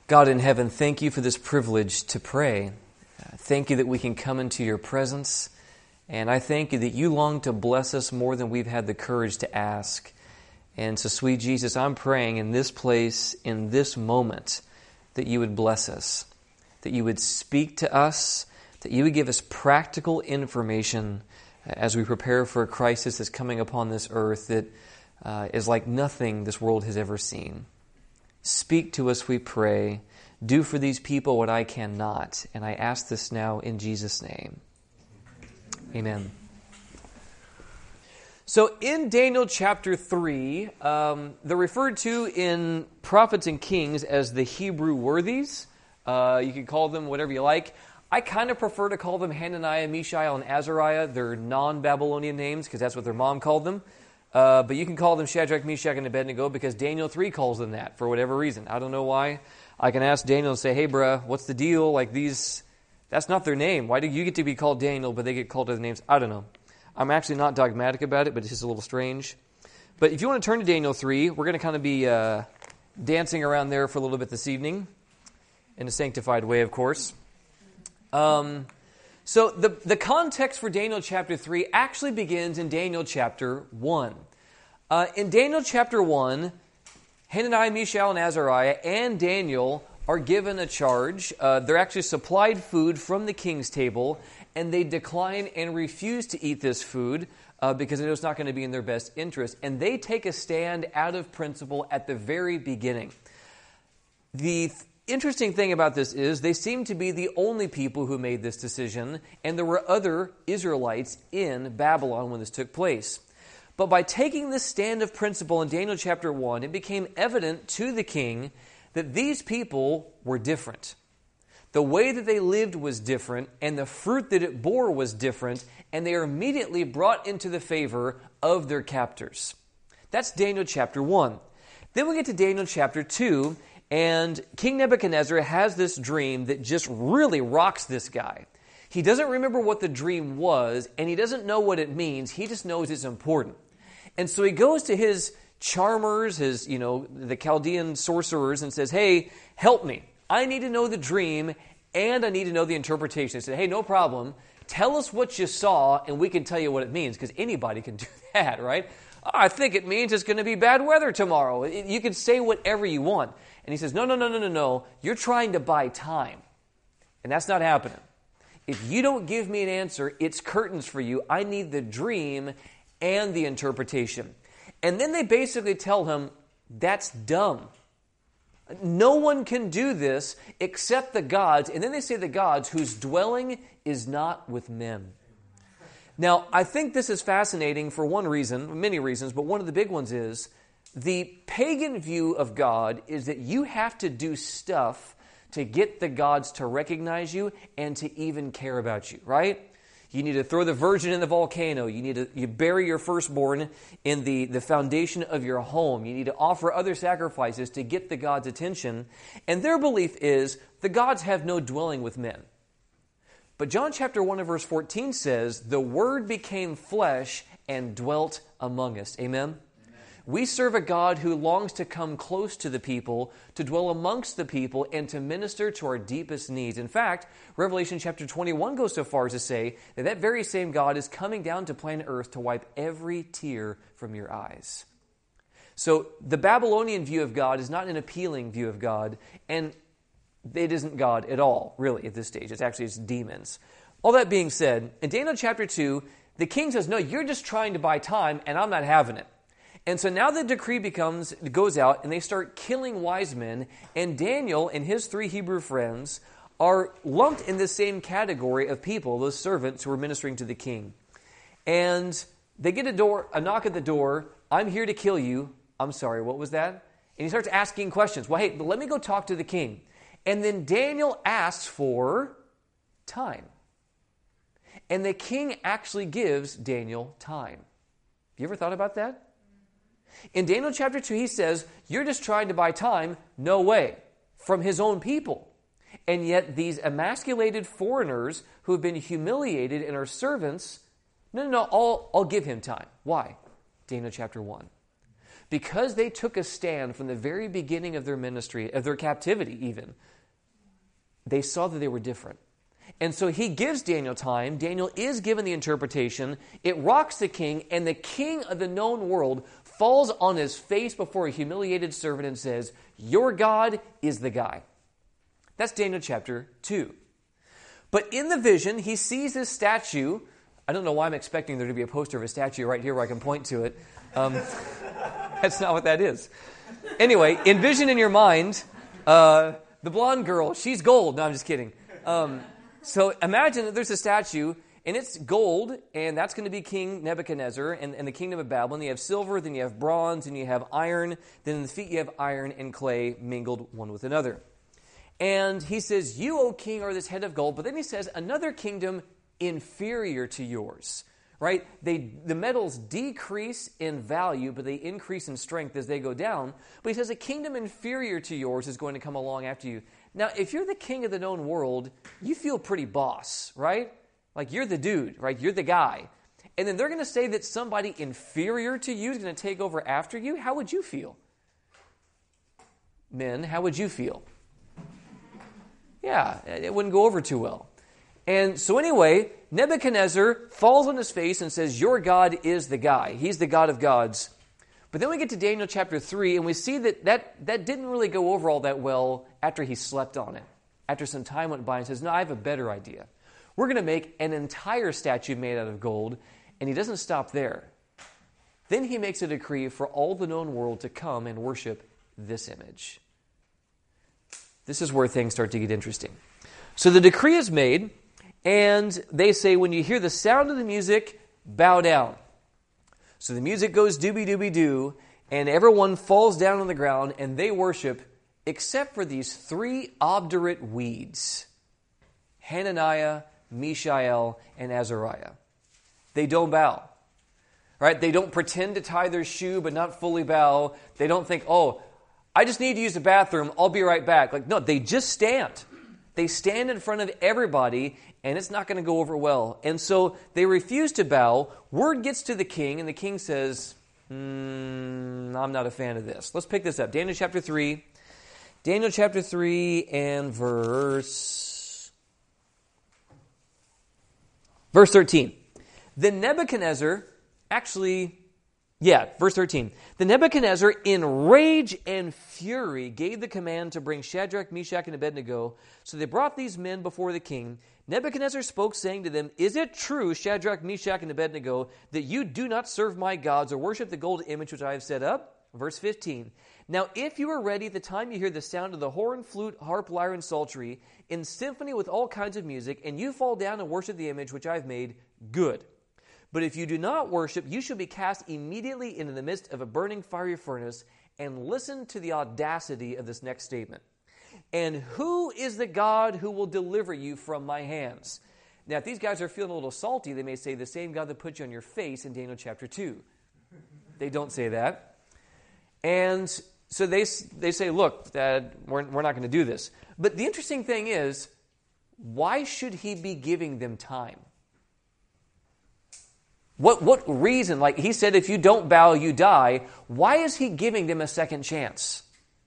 God in heaven, thank you for this privilege to pray. Thank you that we can come into your presence. And I thank you that you long to bless us more than we've had the courage to ask. And so, sweet Jesus, I'm praying in this place, in this moment, that you would bless us, that you would speak to us, that you would give us practical information as we prepare for a crisis that's coming upon this earth that is like nothing this world has ever seen. Speak to us, we pray. Do for these people what I cannot. And I ask this now in Jesus' name. Amen. So in Daniel chapter 3, they're referred to in Prophets and Kings as the Hebrew worthies. You can call them whatever you like. I kind of prefer to call them Hananiah, Mishael, and Azariah. They're non-Babylonian names because that's what their mom called them. But you can call them Shadrach, Meshach, and Abednego because Daniel 3 calls them that for whatever reason. I don't know why. I can ask Daniel and say, hey, bruh, what's the deal? Like these, that's not their name. Why do you get to be called Daniel, but they get called other names? I don't know. I'm actually not dogmatic about it, but it's just a little strange. But if you want to turn to Daniel 3, we're going to kind of be dancing around there for a little bit this evening, in a sanctified way, of course. So the context for Daniel chapter 3 actually begins in Daniel chapter 1. In Daniel chapter 1, Hananiah, Mishael, and Azariah and Daniel are given a charge. They're actually supplied food from the king's table, and they decline and refuse to eat this food because they know it's not going to be in their best interest. And they take a stand out of principle at the very beginning. The interesting thing about this is they seem to be the only people who made this decision, and there were other Israelites in Babylon when this took place. But by taking this stand of principle in Daniel chapter 1, it became evident to the king that these people were different. The way that they lived was different, and the fruit that it bore was different, and they are immediately brought into the favor of their captors. That's Daniel chapter 1. Then we get to Daniel chapter 2, and King Nebuchadnezzar has this dream that just really rocks this guy. He doesn't remember what the dream was, and he doesn't know what it means. He just knows it's important. And so he goes to his charmers, the Chaldean sorcerers, and says, hey, help me. I need to know the dream, and I need to know the interpretation. He said, hey, no problem. Tell us what you saw, and we can tell you what it means, because anybody can do that, right? I think it means it's going to be bad weather tomorrow. You can say whatever you want. And he says, no. You're trying to buy time. And that's not happening. If you don't give me an answer, it's curtains for you. I need the dream and the interpretation. And then they basically tell him, that's dumb. No one can do this except the gods. And then they say the gods whose dwelling is not with men. Now, I think this is fascinating for one reason, many reasons, but one of the big ones is the pagan view of God is that you have to do stuff to get the gods to recognize you and to even care about you, right? You need to throw the virgin in the volcano. You bury your firstborn in the foundation of your home. You need to offer other sacrifices to get the gods' attention. And their belief is the gods have no dwelling with men. But John chapter 1 and verse 14 says, the Word became flesh and dwelt among us. Amen? We serve a God who longs to come close to the people, to dwell amongst the people, and to minister to our deepest needs. In fact, Revelation chapter 21 goes so far as to say that that very same God is coming down to planet Earth to wipe every tear from your eyes. So the Babylonian view of God is not an appealing view of God, and it isn't God at all, really, at this stage. It's demons. All that being said, in Daniel chapter 2, the king says, no, you're just trying to buy time, and I'm not having it. And so now the decree goes out, and they start killing wise men, and Daniel and his 3 Hebrew friends are lumped in the same category of people, those servants who were ministering to the king. And they get a knock at the door. I'm here to kill you. I'm sorry, what was that? And he starts asking questions. Well, hey, let me go talk to the king. And then Daniel asks for time. And the king actually gives Daniel time. You ever thought about that? In Daniel chapter 2, he says, you're just trying to buy time. No way. From his own people. And yet these emasculated foreigners who have been humiliated and are servants, no, I'll give him time. Why? Daniel chapter 1. because they took a stand from the very beginning of their ministry, of their captivity even, they saw that they were different. And so he gives Daniel time. Daniel is given the interpretation. It rocks the king, and the king of the known world falls on his face before a humiliated servant and says, your God is the guy. That's Daniel chapter 2. But in the vision, he sees this statue. I don't know why I'm expecting there to be a poster of a statue right here where I can point to it. That's not what that is. Anyway, envision in your mind the blonde girl. She's gold. No, I'm just kidding. So imagine that there's a statue, and it's gold, and that's going to be King Nebuchadnezzar and the kingdom of Babylon. You have silver, then you have bronze, and you have iron. Then in the feet you have iron and clay mingled one with another. And he says, you, O king, are this head of gold. But then he says, another kingdom inferior to yours. Right? The metals decrease in value, but they increase in strength as they go down. But he says a kingdom inferior to yours is going to come along after you. Now, if you're the king of the known world, you feel pretty boss, right? Like you're the dude, right? You're the guy. And then they're going to say that somebody inferior to you is going to take over after you. How would you feel? Men, how would you feel? Yeah, it wouldn't go over too well. And so anyway, Nebuchadnezzar falls on his face and says, your God is the guy. He's the God of gods. But then we get to Daniel chapter 3, and we see that didn't really go over all that well after he slept on it. After some time went by and says, no, I have a better idea. We're going to make an entire statue made out of gold, and he doesn't stop there. Then he makes a decree for all the known world to come and worship this image. This is where things start to get interesting. So the decree is made, and they say, when you hear the sound of the music, bow down. So the music goes doobie-doobie-doo, and everyone falls down on the ground, and they worship, except for these three obdurate weeds. Hananiah, Mishael, and Azariah. They don't bow. Right? They don't pretend to tie their shoe, but not fully bow. They don't think, oh, I just need to use the bathroom, I'll be right back. Like, no, they just stand. They stand in front of everybody, and it's not going to go over well. And so they refuse to bow. Word gets to the king, and the king says, I'm not a fan of this. Let's pick this up. Daniel chapter 3. Daniel chapter 3 and verse 13. Then Nebuchadnezzar, verse 13. Then Nebuchadnezzar, in rage and fury, gave the command to bring Shadrach, Meshach, and Abednego. So they brought these men before the king. Nebuchadnezzar spoke, saying to them, is it true, Shadrach, Meshach, and Abednego, that you do not serve my gods or worship the gold image which I have set up? Verse 15. Now if you are ready at the time you hear the sound of the horn, flute, harp, lyre, and psaltery, in symphony with all kinds of music, and you fall down and worship the image which I have made, good. But if you do not worship, you shall be cast immediately into the midst of a burning fiery furnace. And listen to the audacity of this next statement. And who is the God who will deliver you from my hands? Now, if these guys are feeling a little salty, they may say the same God that put you on your face in Daniel chapter 2. They don't say that. And so they say, look, we're not going to do this. But the interesting thing is, why should he be giving them time? What reason? Like he said, if you don't bow, you die. Why is he giving them a second chance?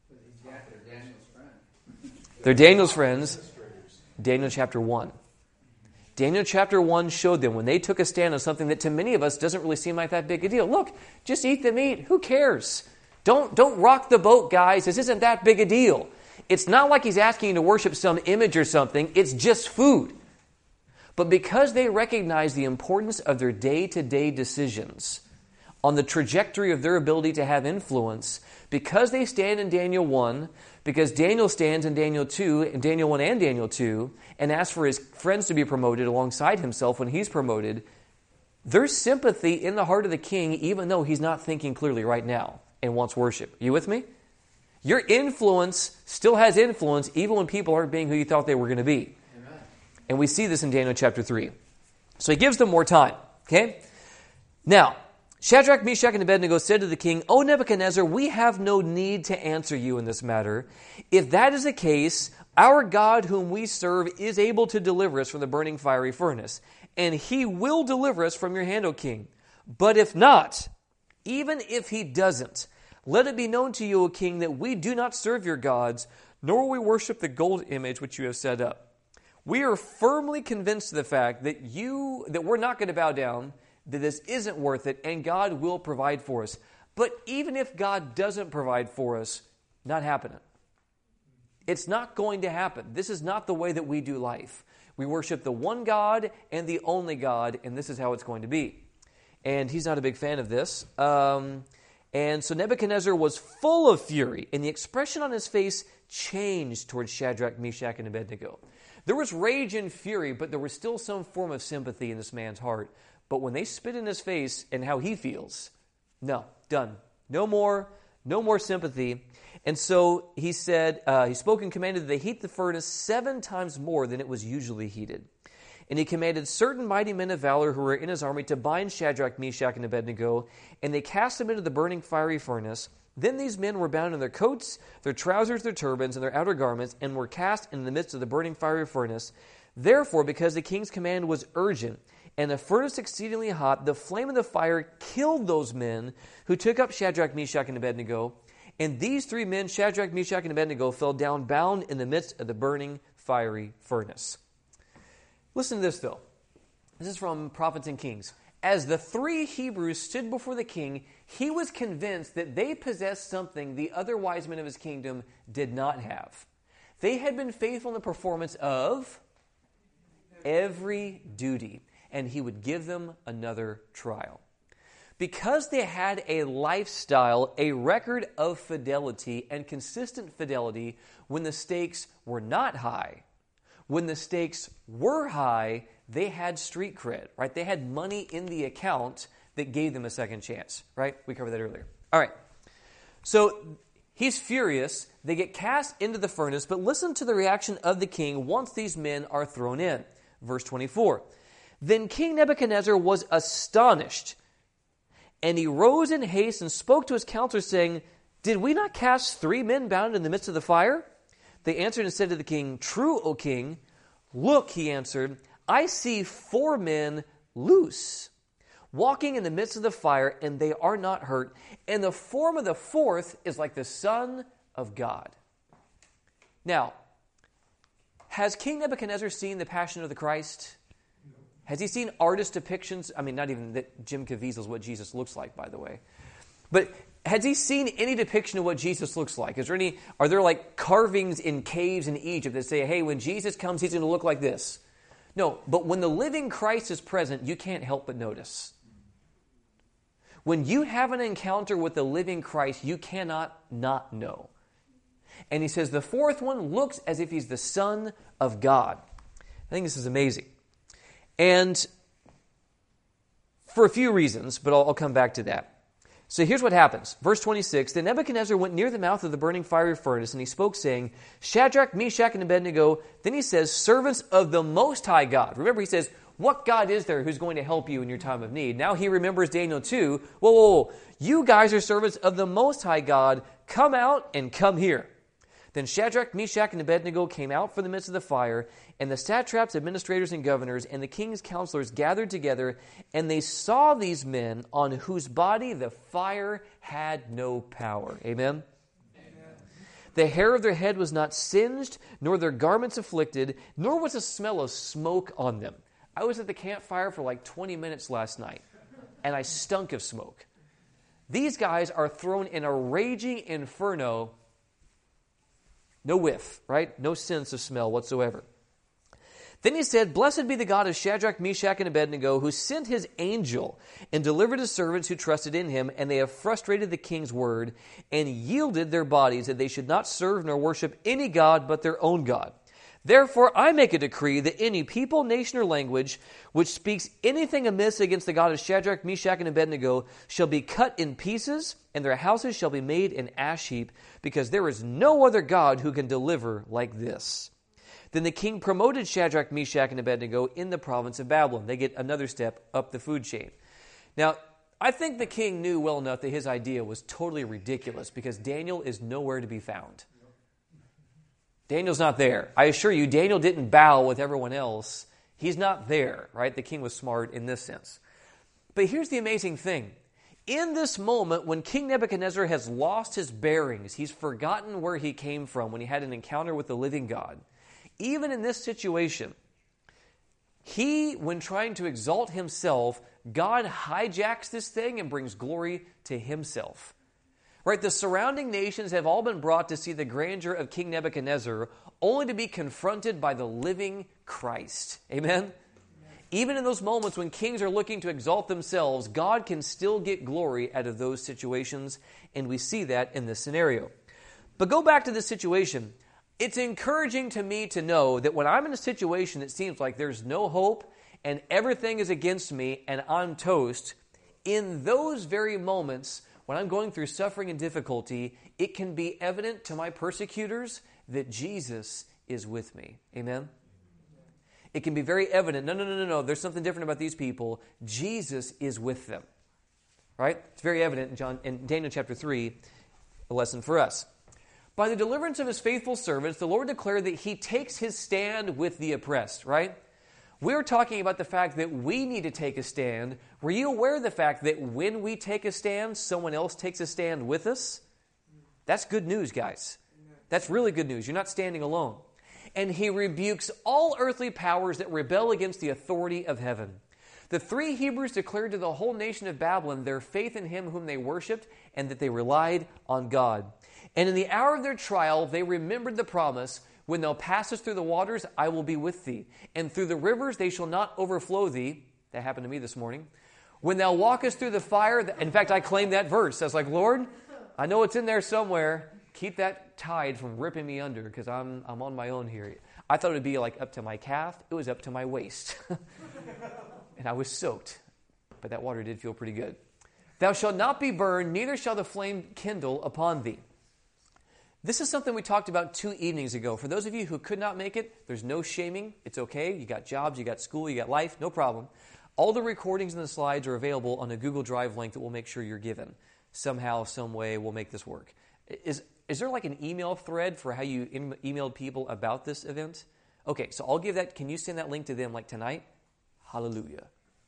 They're Daniel's friends. Daniel chapter 1. Daniel chapter 1 showed them when they took a stand on something that to many of us doesn't really seem like that big a deal. Look, just eat the meat. Who cares? Don't rock the boat, guys. This isn't that big a deal. It's not like he's asking you to worship some image or something. It's just food. But because they recognize the importance of their day-to-day decisions on the trajectory of their ability to have influence, because they stand in Daniel 1, because Daniel stands in Daniel 2, in Daniel 1 and Daniel 2, and asks for his friends to be promoted alongside himself when he's promoted, there's sympathy in the heart of the king, even though he's not thinking clearly right now and wants worship. You with me? Your influence still has influence even when people aren't being who you thought they were going to be. And we see this in Daniel chapter 3. So he gives them more time. Okay? Now, Shadrach, Meshach, and Abednego said to the king, O Nebuchadnezzar, we have no need to answer you in this matter. If that is the case, our God whom we serve is able to deliver us from the burning fiery furnace. And he will deliver us from your hand, O king. But if not, even if he doesn't, Let it be known to you, O king, that we do not serve your gods, nor will we worship the gold image which you have set up. We are firmly convinced of the fact that we're not going to bow down, that this isn't worth it, and God will provide for us. But even if God doesn't provide for us, not happening. It's not going to happen. This is not the way that we do life. We worship the one God and the only God, and this is how it's going to be. And he's not a big fan of this. And so Nebuchadnezzar was full of fury, and the expression on his face changed towards Shadrach, Meshach, and Abednego. There was rage and fury, but there was still some form of sympathy in this man's heart. But when they spit in his face and how he feels, no, done. No more sympathy. And so he said, he spoke and commanded that they heat the furnace 7 times more than it was usually heated. And he commanded certain mighty men of valor who were in his army to bind Shadrach, Meshach, and Abednego, and they cast them into the burning fiery furnace. Then these men were bound in their coats, their trousers, their turbans, and their outer garments, and were cast in the midst of the burning fiery furnace. Therefore, because the king's command was urgent, and the furnace exceedingly hot, the flame of the fire killed those men who took up Shadrach, Meshach, and Abednego. And these 3 men, Shadrach, Meshach, and Abednego, fell down bound in the midst of the burning fiery furnace. Listen to this, though. This is from Prophets and Kings. As the 3 Hebrews stood before the king, he was convinced that they possessed something the other wise men of his kingdom did not have. They had been faithful in the performance of every duty, and he would give them another trial. Because they had a lifestyle, a record of fidelity and consistent fidelity when the stakes were not high. When the stakes were high, they had street cred, right? They had money in the account that gave them a second chance, right? We covered that earlier. All right. So he's furious. They get cast into the furnace, but listen to the reaction of the king once these men are thrown in. Verse 24. Then King Nebuchadnezzar was astonished, and he rose in haste and spoke to his counselors, saying, Did we not cast 3 men bound in the midst of the fire? They answered and said to the king, True, O king. Look, he answered, I see 4 men loose, walking in the midst of the fire, and they are not hurt. And the form of the 4th is like the Son of God. Now, has King Nebuchadnezzar seen the Passion of the Christ? Has he seen artist depictions? I mean, not even that Jim Caviezel is what Jesus looks like, by the way. But has he seen any depiction of what Jesus looks like? Are there like carvings in caves in Egypt that say, hey, when Jesus comes, he's going to look like this? No, but when the living Christ is present, you can't help but notice. When you have an encounter with the living Christ, you cannot not know. And he says the 4th one looks as if he's the Son of God. I think this is amazing. And for a few reasons, but I'll come back to that. So here's what happens. Verse 26, Then Nebuchadnezzar went near the mouth of the burning fiery furnace, and he spoke, saying, Shadrach, Meshach, and Abednego. Then he says, servants of the Most High God. Remember, he says, what God is there who's going to help you in your time of need? Now he remembers Daniel 2. Whoa. You guys are servants of the Most High God. Come out and come here. Then Shadrach, Meshach, and Abednego came out from the midst of the fire, and the satraps, administrators, and governors, and the king's counselors gathered together, and they saw these men on whose body the fire had no power. Amen? Amen. The hair of their head was not singed, nor their garments afflicted, nor was a smell of smoke on them. I was at the campfire for like 20 minutes last night, and I stunk of smoke. These guys are thrown in a raging inferno. No whiff, right? No sense of smell whatsoever. Then he said, Blessed be the God of Shadrach, Meshach, and Abednego, who sent his angel and delivered his servants who trusted in him, and they have frustrated the king's word and yielded their bodies that they should not serve nor worship any god but their own God. Therefore I make a decree that any people, nation, or language which speaks anything amiss against the God of Shadrach, Meshach, and Abednego shall be cut in pieces, and their houses shall be made an ash heap, because there is no other God who can deliver like this. Then the king promoted Shadrach, Meshach, and Abednego in the province of Babylon. They get another step up the food chain. Now, I think the king knew well enough that his idea was totally ridiculous, because Daniel is nowhere to be found. Daniel's not there. I assure you, Daniel didn't bow with everyone else. He's not there, right? The king was smart in this sense. But here's the amazing thing. In this moment, when King Nebuchadnezzar has lost his bearings, he's forgotten where he came from when he had an encounter with the living God, even in this situation, when trying to exalt himself, God hijacks this thing and brings glory to himself. Right? The surrounding nations have all been brought to see the grandeur of King Nebuchadnezzar, only to be confronted by the living Christ. Amen? Even in those moments when kings are looking to exalt themselves, God can still get glory out of those situations, and we see that in this scenario. But go back to this situation. It's encouraging to me to know that when I'm in a situation that seems like there's no hope and everything is against me and I'm toast, in those very moments when I'm going through suffering and difficulty, it can be evident to my persecutors that Jesus is with me. Amen? It can be very evident, no, there's something different about these people. Jesus is with them. Right? It's very evident in Daniel chapter 3, a lesson for us. By the deliverance of his faithful servants, the Lord declared that he takes his stand with the oppressed, right? We're talking about the fact that we need to take a stand. Were you aware of the fact that when we take a stand, someone else takes a stand with us? That's good news, guys. That's really good news. You're not standing alone. And he rebukes all earthly powers that rebel against the authority of heaven. The 3 Hebrews declared to the whole nation of Babylon their faith in him whom they worshipped and that they relied on God. And in the hour of their trial, they remembered the promise, when thou passest through the waters, I will be with thee. And through the rivers, they shall not overflow thee. That happened to me this morning. When thou walkest through the fire, in fact, I claimed that verse. I was like, Lord, I know it's in there somewhere. Keep that tide from ripping me under because I'm on my own here. I thought it would be like up to my calf. It was up to my waist. And I was soaked. But that water did feel pretty good. Thou shalt not be burned, neither shall the flame kindle upon thee. This is something we talked about 2 evenings ago. For those of you who could not make it, there's no shaming. It's okay. You got jobs, you got school, you got life, no problem. All the recordings and the slides are available on a Google Drive link that we'll make sure you're given. Somehow, some way, we'll make this work. Is there like an email thread for how you emailed people about this event? Okay, so I'll give that. Can you send that link to them like tonight? Hallelujah.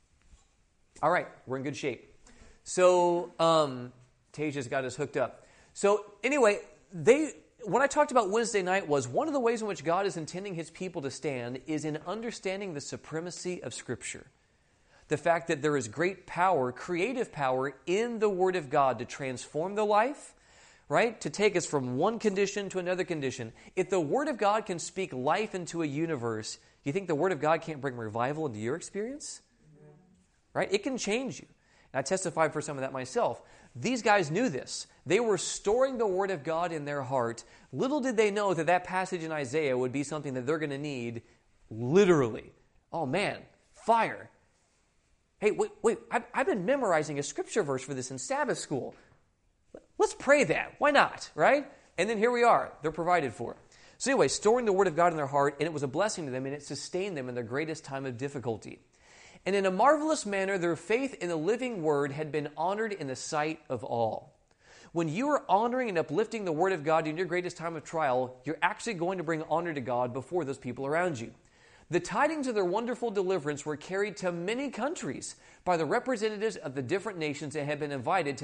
All right, we're in good shape. So, Taja's got us hooked up. So, anyway, what I talked about Wednesday night was one of the ways in which God is intending his people to stand is in understanding the supremacy of Scripture. The fact that there is great power, creative power, in the Word of God to transform the life, right? To take us from one condition to another condition. If the Word of God can speak life into a universe, you think the Word of God can't bring revival into your experience? Right? It can change you. And I testified for some of that myself. These guys knew this. They were storing the Word of God in their heart. Little did they know that passage in Isaiah would be something that they're going to need literally. Oh man, fire. Hey, wait, I've been memorizing a scripture verse for this in Sabbath school. Let's pray that. Why not, right? And then here we are. They're provided for. So anyway, storing the Word of God in their heart, and it was a blessing to them, and it sustained them in their greatest time of difficulty. And in a marvelous manner, their faith in the living Word had been honored in the sight of all. When you are honoring and uplifting the Word of God in your greatest time of trial, you're actually going to bring honor to God before those people around you. The tidings of their wonderful deliverance were carried to many countries by the representatives of the different nations that had been invited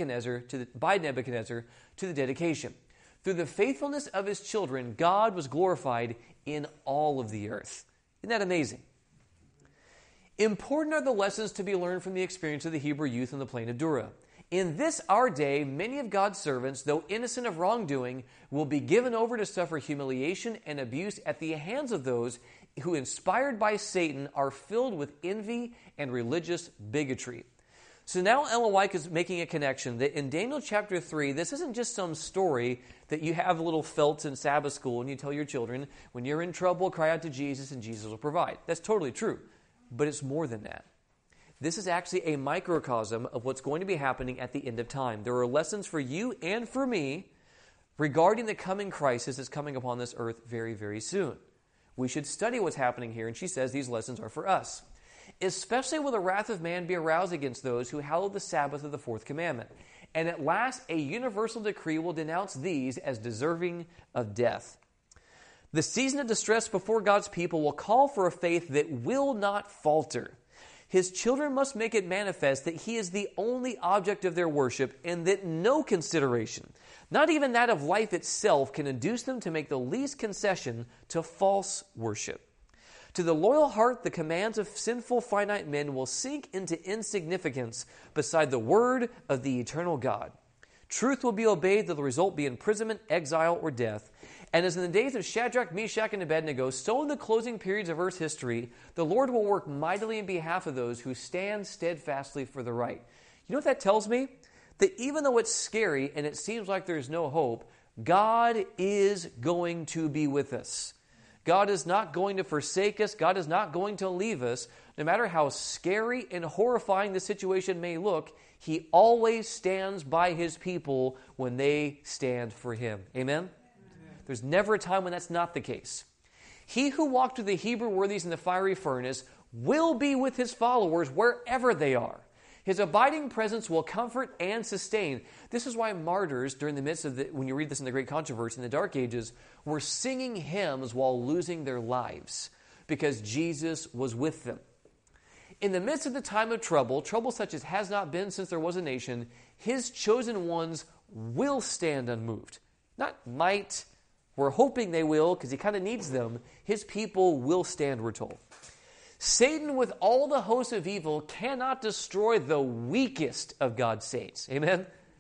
by Nebuchadnezzar to the dedication. Through the faithfulness of his children, God was glorified in all of the earth. Isn't that amazing? Important are the lessons to be learned from the experience of the Hebrew youth in the plain of Dura. In this our day, many of God's servants, though innocent of wrongdoing, will be given over to suffer humiliation and abuse at the hands of those who, inspired by Satan, are filled with envy and religious bigotry. So now Ellen White is making a connection that in Daniel chapter 3, this isn't just some story that you have little felts in Sabbath school and you tell your children, when you're in trouble, cry out to Jesus and Jesus will provide. That's totally true. But it's more than that. This is actually a microcosm of what's going to be happening at the end of time. There are lessons for you and for me regarding the coming crisis that's coming upon this earth very, very soon. We should study what's happening here, and she says these lessons are for us. Especially will the wrath of man be aroused against those who hallow the Sabbath of the fourth commandment. And at last a universal decree will denounce these as deserving of death. The season of distress before God's people will call for a faith that will not falter. His children must make it manifest that he is the only object of their worship and that no consideration, not even that of life itself, can induce them to make the least concession to false worship. To the loyal heart, the commands of sinful, finite men will sink into insignificance beside the word of the eternal God. Truth will be obeyed, though the result be imprisonment, exile, or death. And as in the days of Shadrach, Meshach, and Abednego, so in the closing periods of earth's history, the Lord will work mightily in behalf of those who stand steadfastly for the right. You know what that tells me? That even though it's scary and it seems like there's no hope, God is going to be with us. God is not going to forsake us. God is not going to leave us. No matter how scary and horrifying the situation may look, He always stands by His people when they stand for Him. Amen? There's never a time when that's not the case. He who walked with the Hebrew worthies in the fiery furnace will be with His followers wherever they are. His abiding presence will comfort and sustain. This is why martyrs, during the midst of when you read this in the Great Controversy in the Dark Ages, were singing hymns while losing their lives because Jesus was with them. In the midst of the time of trouble such as has not been since there was a nation, His chosen ones will stand unmoved. Not might. We're hoping they will because He kind of needs them. His people will stand, we're told. Satan, with all the hosts of evil, cannot destroy the weakest of God's saints. Amen?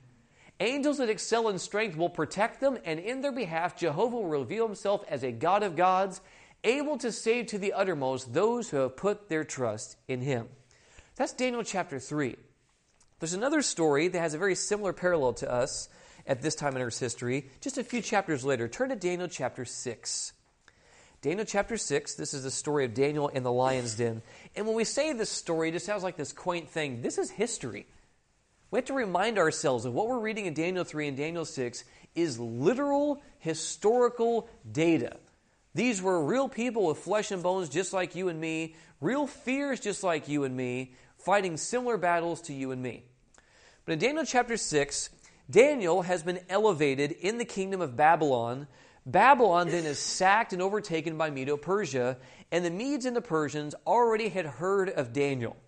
Angels that excel in strength will protect them, and in their behalf, Jehovah will reveal Himself as a God of gods, able to save to the uttermost those who have put their trust in Him. That's Daniel chapter 3. There's another story that has a very similar parallel to us at this time in Earth's history. Just a few chapters later, turn to Daniel chapter 6. Daniel chapter 6, this is the story of Daniel in the lion's den. And when we say this story, it just sounds like this quaint thing. This is history. We have to remind ourselves of what we're reading in Daniel 3 and Daniel 6 is literal historical data. These were real people with flesh and bones just like you and me, real fears just like you and me, fighting similar battles to you and me. But in Daniel chapter 6, Daniel has been elevated in the kingdom of Babylon. Babylon then is sacked and overtaken by Medo-Persia, and the Medes and the Persians already had heard of Daniel.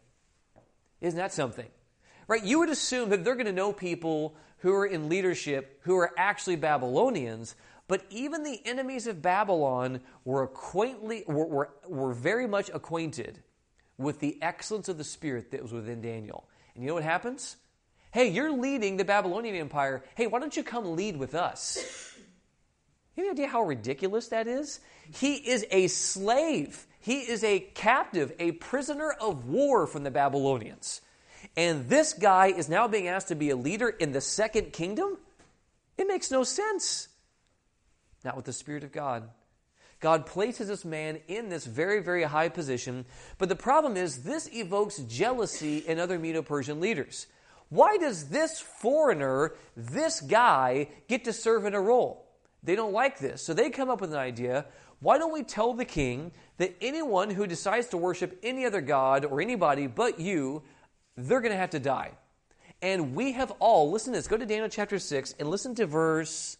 Isn't that something? Right? You would assume that they're going to know people who are in leadership who are actually Babylonians, but even the enemies of Babylon were very much acquainted with the excellence of the Spirit that was within Daniel. And you know what happens? Hey, you're leading the Babylonian Empire. Hey, why don't you come lead with us? You have any idea how ridiculous that is? He is a slave. He is a captive, a prisoner of war from the Babylonians. And this guy is now being asked to be a leader in the second kingdom? It makes no sense. Not with the Spirit of God. God places this man in this very, very high position. But the problem is this evokes jealousy in other Medo-Persian leaders. Why does this foreigner, this guy, get to serve in a role? They don't like this. So they come up with an idea. Why don't we tell the king that anyone who decides to worship any other god or anybody but you, they're going to have to die. And we have all, listen to this, go to Daniel chapter 6 and listen to verse...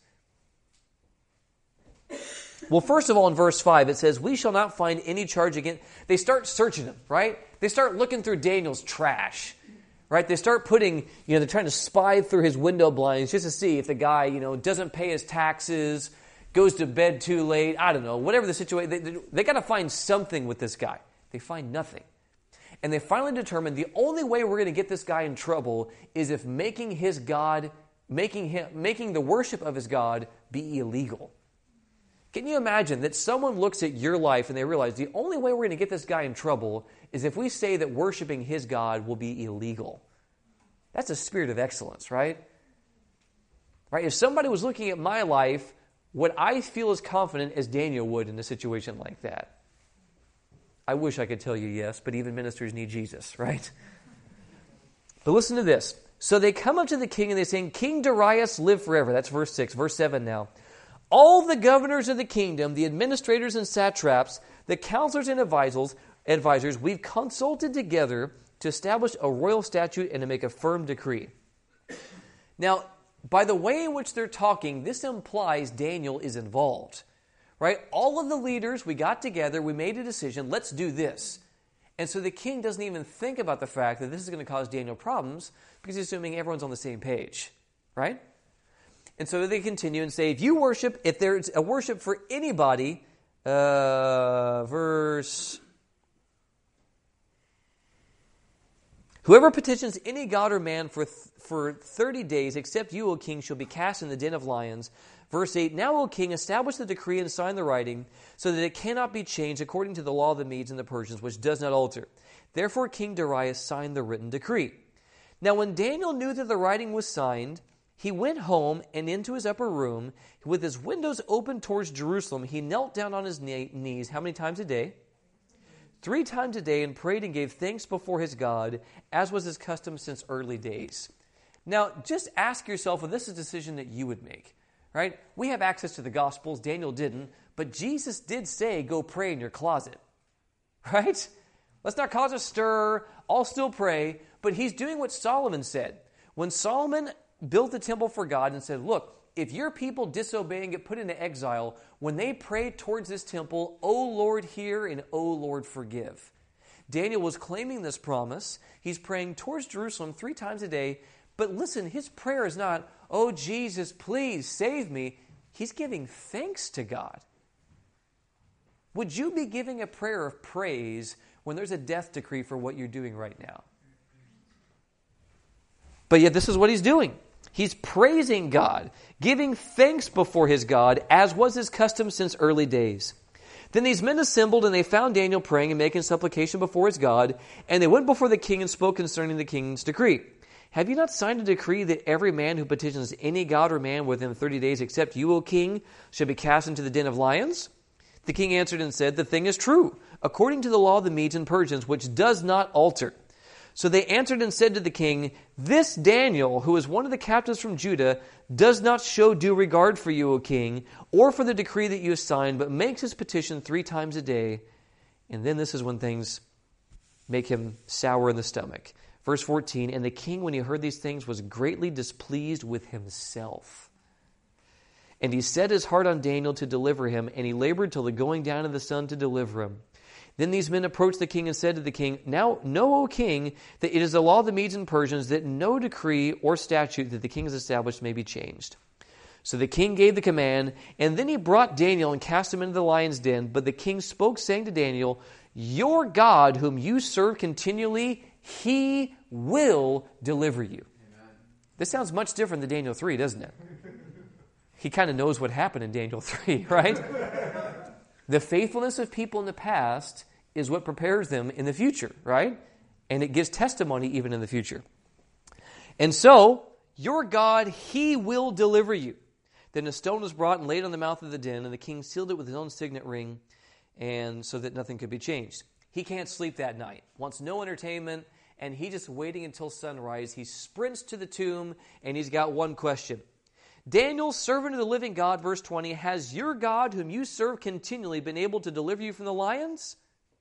Well, first of all, in verse 5, it says, we shall not find any charge against... They start searching him, right? They start looking through Daniel's trash. Right? They start putting, they're trying to spy through his window blinds just to see if the guy, doesn't pay his taxes, goes to bed too late, I don't know, whatever the situation. They got to find something with this guy. They find nothing. And they finally determine the only way we're going to get this guy in trouble is if making the worship of his God be illegal. Can you imagine that someone looks at your life and they realize the only way we're going to get this guy in trouble is if we say that worshiping his God will be illegal? That's a spirit of excellence, right? Right? If somebody was looking at my life, would I feel as confident as Daniel would in a situation like that? I wish I could tell you yes, but even ministers need Jesus, right? But listen to this. So they come up to the king and they say, King Darius, live forever. That's verse 6. Verse 7 now. All the governors of the kingdom, the administrators and satraps, the counselors and advisors, we've consulted together to establish a royal statute and to make a firm decree. Now, by the way in which they're talking, this implies Daniel is involved. Right? All of the leaders, we got together, we made a decision, let's do this. And so the king doesn't even think about the fact that this is going to cause Daniel problems because he's assuming everyone's on the same page, right? And so they continue and say, if there's a worship for anybody, verse... Whoever petitions any god or man for 30 days, except you, O king, shall be cast in the den of lions. Verse 8, now, O king, establish the decree and sign the writing, so that it cannot be changed according to the law of the Medes and the Persians, which does not alter. Therefore King Darius signed the written decree. Now when Daniel knew that the writing was signed, he went home and into his upper room. With his windows open towards Jerusalem, he knelt down on his knees. How many times a day? 3 times a day, and prayed and gave thanks before his God, as was his custom since early days. Now, just ask yourself if this is a decision that you would make, right? We have access to the Gospels. Daniel didn't, but Jesus did say, go pray in your closet, right? Let's not cause a stir. I'll still pray. But he's doing what Solomon said. When Solomon built the temple for God and said, look, if your people disobey and get put into exile, when they pray towards this temple, O Lord, hear, and O Lord, forgive. Daniel was claiming this promise. He's praying towards Jerusalem 3 times a day. But listen, his prayer is not, oh, Jesus, please save me. He's giving thanks to God. Would you be giving a prayer of praise when there's a death decree for what you're doing right now? But yet this is what he's doing. He's praising God, giving thanks before his God, as was his custom since early days. Then these men assembled, and they found Daniel praying and making supplication before his God, and they went before the king and spoke concerning the king's decree. Have you not signed a decree that every man who petitions any god or man within 30 days, except you, O king, shall be cast into the den of lions? The king answered and said, the thing is true, according to the law of the Medes and Persians, which does not alter. So they answered and said to the king, this Daniel, who is one of the captives from Judah, does not show due regard for you, O king, or for the decree that you have signed, but makes his petition 3 times a day. And then this is when things make him sour in the stomach. Verse 14, and the king, when he heard these things, was greatly displeased with himself. And he set his heart on Daniel to deliver him, and he labored till the going down of the sun to deliver him. Then these men approached the king and said to the king, now know, O king, that it is the law of the Medes and Persians that no decree or statute that the king has established may be changed. So the king gave the command, and then he brought Daniel and cast him into the lion's den. But the king spoke, saying to Daniel, your God, whom you serve continually, he will deliver you. Amen. This sounds much different than Daniel 3, doesn't it? He kind of knows what happened in Daniel 3, right? The faithfulness of people in the past is what prepares them in the future, right? And it gives testimony even in the future. And so, your God, he will deliver you. Then a stone was brought and laid on the mouth of the den, and the king sealed it with his own signet ring, and so that nothing could be changed. He can't sleep that night, wants no entertainment, and he's just waiting until sunrise. He sprints to the tomb, and he's got one question. Daniel, servant of the living God, verse 20, has your God, whom you serve continually, been able to deliver you from the lions?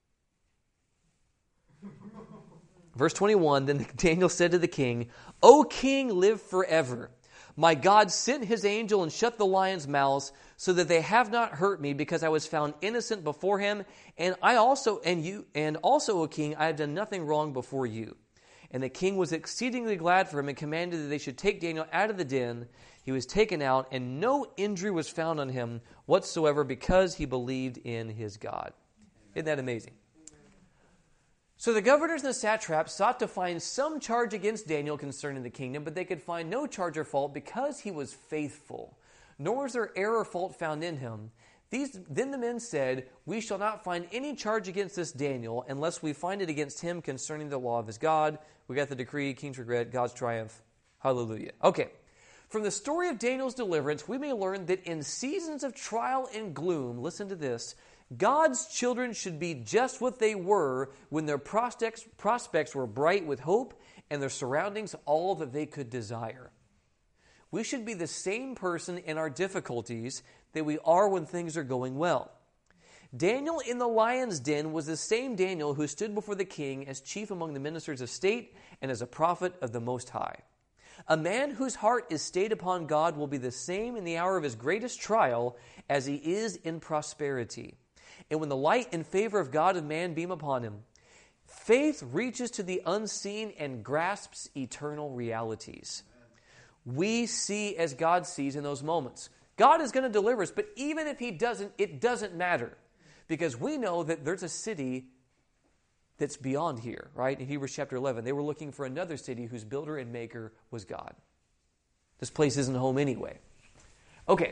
Verse 21, then Daniel said to the king, O king, live forever. My God sent his angel and shut the lions' mouths, so that they have not hurt me, because I was found innocent before him. And also, O king, I have done nothing wrong before you. And the king was exceedingly glad for him and commanded that they should take Daniel out of the den. He was taken out, and no injury was found on him whatsoever, because he believed in his God. Isn't that amazing? So the governors and the satraps sought to find some charge against Daniel concerning the kingdom, but they could find no charge or fault because he was faithful. Nor was there error or fault found in him. Then the men said, we shall not find any charge against this Daniel unless we find it against him concerning the law of his God. We got the decree, king's regret, God's triumph. Hallelujah. Okay. From the story of Daniel's deliverance, we may learn that in seasons of trial and gloom, listen to this, God's children should be just what they were when their prospects were bright with hope and their surroundings all that they could desire. We should be the same person in our difficulties that we are when things are going well. Daniel in the lion's den was the same Daniel who stood before the king as chief among the ministers of state and as a prophet of the Most High. A man whose heart is stayed upon God will be the same in the hour of his greatest trial as he is in prosperity. And when the light and favor of God and man beam upon him, Faith reaches to the unseen and grasps eternal realities. We see as God sees in those moments. God is going to deliver us, but even if He doesn't, it doesn't matter. Because we know that there's a city that's beyond here, right? In Hebrews chapter 11, they were looking for another city whose builder and maker was God. This place isn't home anyway. Okay.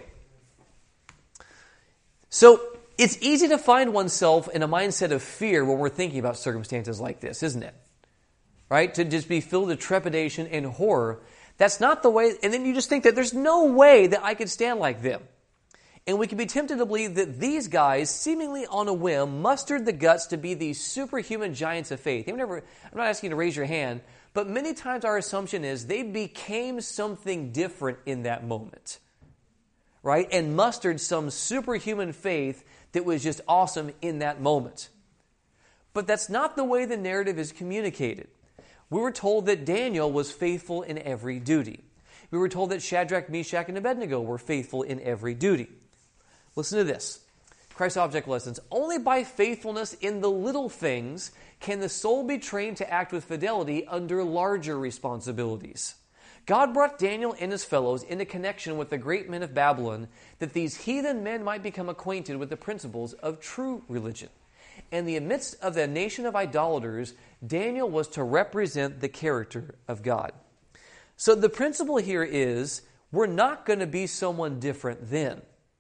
So, it's easy to find oneself in a mindset of fear when we're thinking about circumstances like this, isn't it? Right? To just be filled with trepidation and horror. That's not the way, and then you just think that there's no way that I could stand like them. And we can be tempted to believe that these guys, seemingly on a whim, mustered the guts to be these superhuman giants of faith. I'm not asking you to raise your hand, but many times our assumption is they became something different in that moment. Right? And mustered some superhuman faith that was just awesome in that moment. But that's not the way the narrative is communicated. We were told that Daniel was faithful in every duty. We were told that Shadrach, Meshach, and Abednego were faithful in every duty. Listen to this. Christ's Object Lessons. Only by faithfulness in the little things can the soul be trained to act with fidelity under larger responsibilities. God brought Daniel and his fellows into connection with the great men of Babylon that these heathen men might become acquainted with the principles of true religion. In the midst of the nation of idolaters, Daniel was to represent the character of God. So the principle here is we're not going to be someone different then.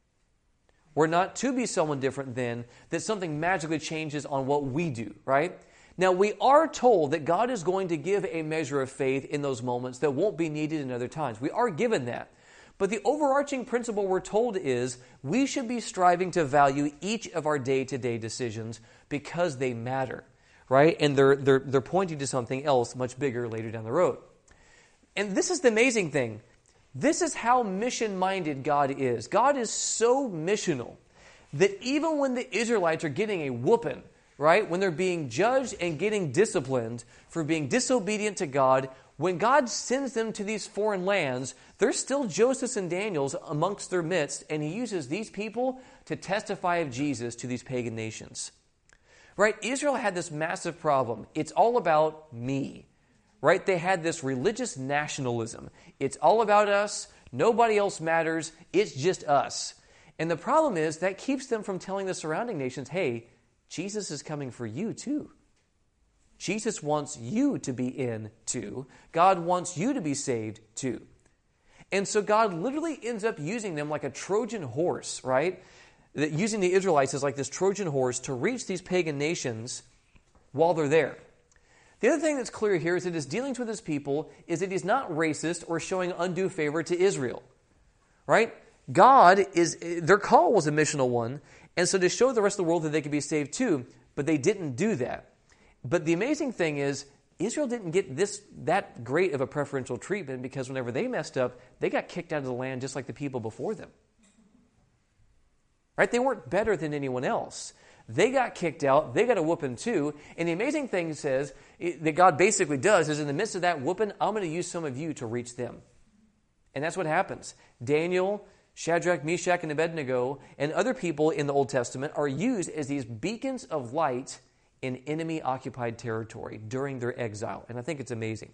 We're not to be someone different then that something magically changes on what we do, right? Now, we are told that God is going to give a measure of faith in those moments that won't be needed in other times. We are given that. But the overarching principle we're told is we should be striving to value each of our day-to-day decisions because they matter, right? And they're pointing to something else much bigger later down the road. And this is the amazing thing. This is how mission-minded God is. God is so missional that even when the Israelites are getting a whooping, right? When they're being judged and getting disciplined for being disobedient to God, when God sends them to these foreign lands, there's still Joseph's and Daniel's amongst their midst, and He uses these people to testify of Jesus to these pagan nations. Right? Israel had this massive problem. It's all about me. Right? They had this religious nationalism. It's all about us. Nobody else matters. It's just us. And the problem is that keeps them from telling the surrounding nations, hey, Jesus is coming for you too. Jesus wants you to be in too. God wants you to be saved too. And so God literally ends up using them like a Trojan horse, right? Using the Israelites as like this Trojan horse to reach these pagan nations while they're there. The other thing that's clear here is that His dealings with His people is that He's not racist or showing undue favor to Israel, right? Their call was a missional one, and so to show the rest of the world that they could be saved too, but they didn't do that. But the amazing thing is, Israel didn't get that great of a preferential treatment because whenever they messed up, they got kicked out of the land just like the people before them. Right? They weren't better than anyone else. They got kicked out. They got a whooping too. And the amazing thing says that God basically does is in the midst of that whooping, I'm going to use some of you to reach them. And that's what happens. Daniel, Shadrach, Meshach, and Abednego, and other people in the Old Testament are used as these beacons of light in enemy-occupied territory during their exile. And I think it's amazing.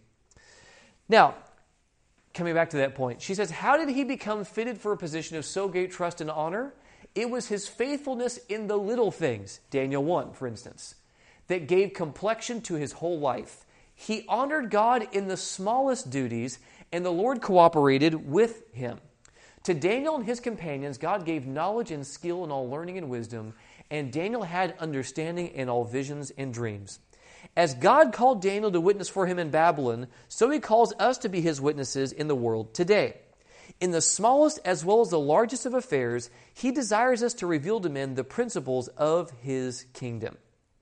Now, coming back to that point, she says, how did he become fitted for a position of so great trust and honor? It was his faithfulness in the little things, Daniel 1, for instance, that gave complexion to his whole life. He honored God in the smallest duties, and the Lord cooperated with him. To Daniel and his companions, God gave knowledge and skill in all learning and wisdom, and Daniel had understanding in all visions and dreams. As God called Daniel to witness for him in Babylon, so He calls us to be His witnesses in the world today. In the smallest as well as the largest of affairs, He desires us to reveal to men the principles of His kingdom.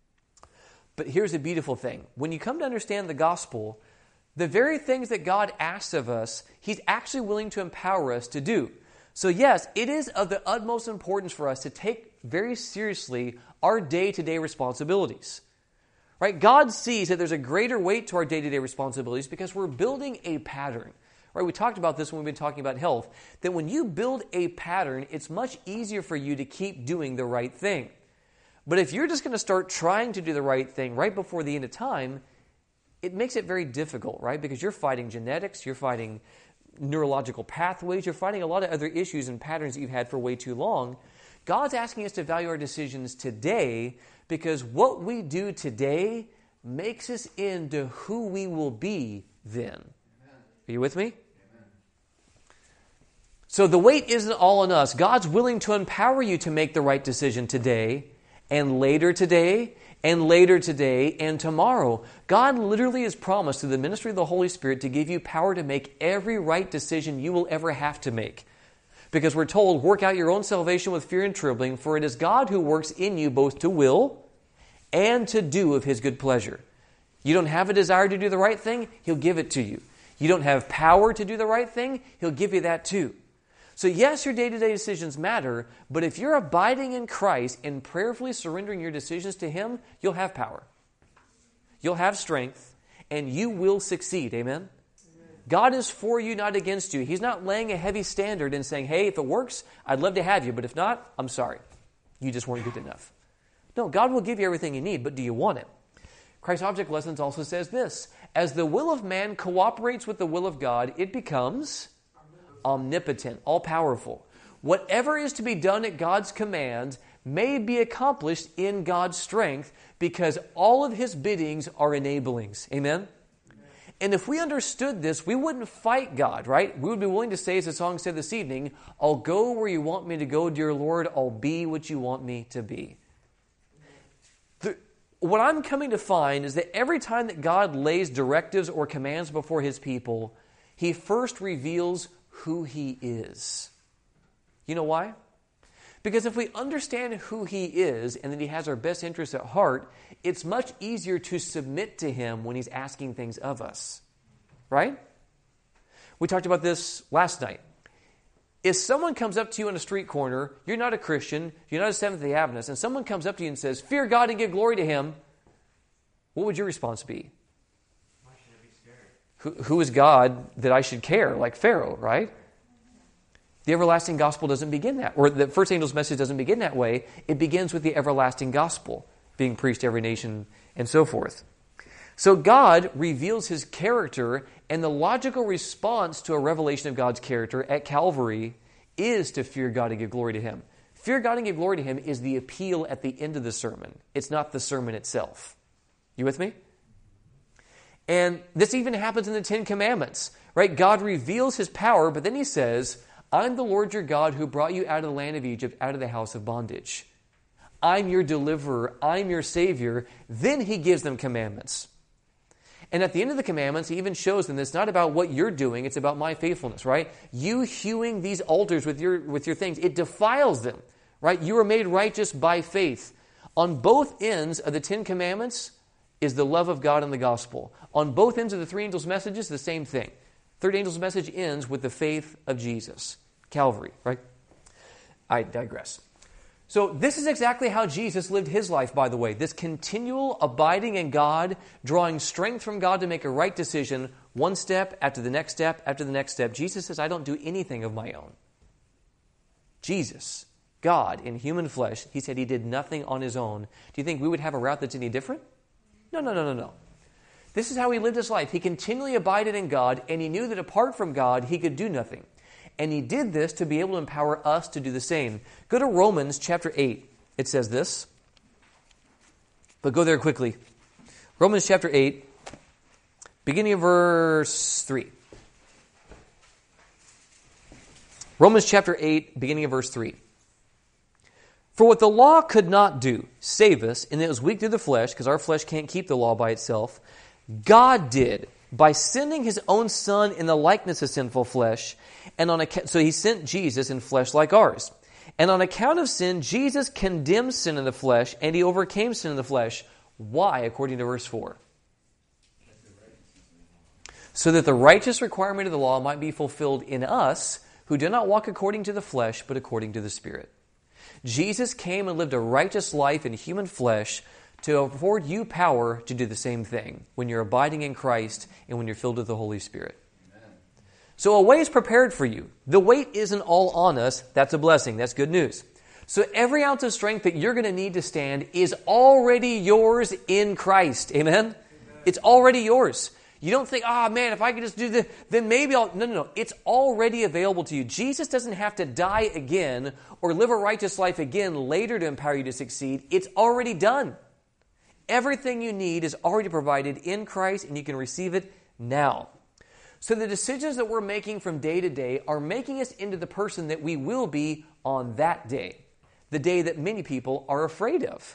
But here's the beautiful thing. When you come to understand the gospel, the very things that God asks of us, He's actually willing to empower us to do. So yes, it is of the utmost importance for us to take very seriously our day-to-day responsibilities. Right? God sees that there's a greater weight to our day-to-day responsibilities because we're building a pattern. Right? We talked about this when we've been talking about health, that when you build a pattern, it's much easier for you to keep doing the right thing. But if you're just going to start trying to do the right thing right before the end of time, it makes it very difficult, right? Because you're fighting genetics, you're fighting neurological pathways, you're fighting a lot of other issues and patterns that you've had for way too long. God's asking us to value our decisions today because what we do today makes us into who we will be then. Amen. Are you with me? Amen. So the weight isn't all on us. God's willing to empower you to make the right decision today and later today and later today and tomorrow. God literally has promised through the ministry of the Holy Spirit to give you power to make every right decision you will ever have to make. Because we're told, work out your own salvation with fear and trembling, for it is God who works in you both to will and to do of His good pleasure. You don't have a desire to do the right thing, He'll give it to you. You don't have power to do the right thing, He'll give you that too. So yes, your day-to-day decisions matter, but if you're abiding in Christ and prayerfully surrendering your decisions to Him, you'll have power. You'll have strength, and you will succeed. Amen? God is for you, not against you. He's not laying a heavy standard and saying, hey, if it works, I'd love to have you, but if not, I'm sorry. You just weren't good enough. No, God will give you everything you need, but do you want it? Christ's Object Lessons also says this: as the will of man cooperates with the will of God, it becomes omnipotent, all-powerful. Whatever is to be done at God's command may be accomplished in God's strength because all of His biddings are enablings. Amen? And if we understood this, we wouldn't fight God, right? We would be willing to say, as the song said this evening, I'll go where you want me to go, dear Lord. I'll be what you want me to be. What I'm coming to find is that every time that God lays directives or commands before His people, He first reveals who He is. You know why? Because if we understand who He is and that He has our best interests at heart, it's much easier to submit to Him when He's asking things of us. Right? We talked about this last night. If someone comes up to you on a street corner, you're not a Christian, you're not a Seventh-day Adventist, and someone comes up to you and says, fear God and give glory to Him, what would your response be? Why should I be scared? Who is God that I should care? Like Pharaoh, right? The everlasting gospel doesn't begin that, or the first angel's message doesn't begin that way. It begins with the everlasting gospel being preached to every nation and so forth. So God reveals His character, and the logical response to a revelation of God's character at Calvary is to fear God and give glory to Him. Fear God and give glory to Him is the appeal at the end of the sermon. It's not the sermon itself. You with me? And this even happens in the Ten Commandments, right? God reveals His power, but then He says, I'm the Lord your God who brought you out of the land of Egypt, out of the house of bondage. I'm your deliverer. I'm your Savior. Then He gives them commandments. And at the end of the commandments, He even shows them it's not about what you're doing, it's about my faithfulness, right? You hewing these altars with your things, it defiles them, right? You are made righteous by faith. On both ends of the Ten Commandments is the love of God and the gospel. On both ends of the three angels' messages, the same thing. Third angel's message ends with the faith of Jesus. Calvary, right? I digress. So this is exactly how Jesus lived His life, by the way. This continual abiding in God, drawing strength from God to make a right decision, one step after the next step after the next step. Jesus says, I don't do anything of my own. Jesus, God in human flesh, He said He did nothing on His own. Do you think we would have a route that's any different? No. This is how He lived His life. He continually abided in God, and He knew that apart from God, He could do nothing. And He did this to be able to empower us to do the same. Go to Romans chapter 8. It says this. But go there quickly. Romans chapter 8, beginning of verse 3. Romans chapter 8, beginning of verse 3. For what the law could not do, save us, and it was weak through the flesh, because our flesh can't keep the law by itself, God did, by sending His own Son in the likeness of sinful flesh, so He sent Jesus in flesh like ours. And on account of sin, Jesus condemned sin in the flesh, and He overcame sin in the flesh. Why? According to verse 4. So that the righteous requirement of the law might be fulfilled in us, who do not walk according to the flesh, but according to the Spirit. Jesus came and lived a righteous life in human flesh to afford you power to do the same thing when you're abiding in Christ and when you're filled with the Holy Spirit. Amen. So a way is prepared for you. The weight isn't all on us. That's a blessing. That's good news. So every ounce of strength that you're going to need to stand is already yours in Christ. Amen? Amen. It's already yours. You don't think, man, if I could just do this, then maybe I'll... No. It's already available to you. Jesus doesn't have to die again or live a righteous life again later to empower you to succeed. It's already done. Everything you need is already provided in Christ, and you can receive it now. So the decisions that we're making from day to day are making us into the person that we will be on that day, the day that many people are afraid of.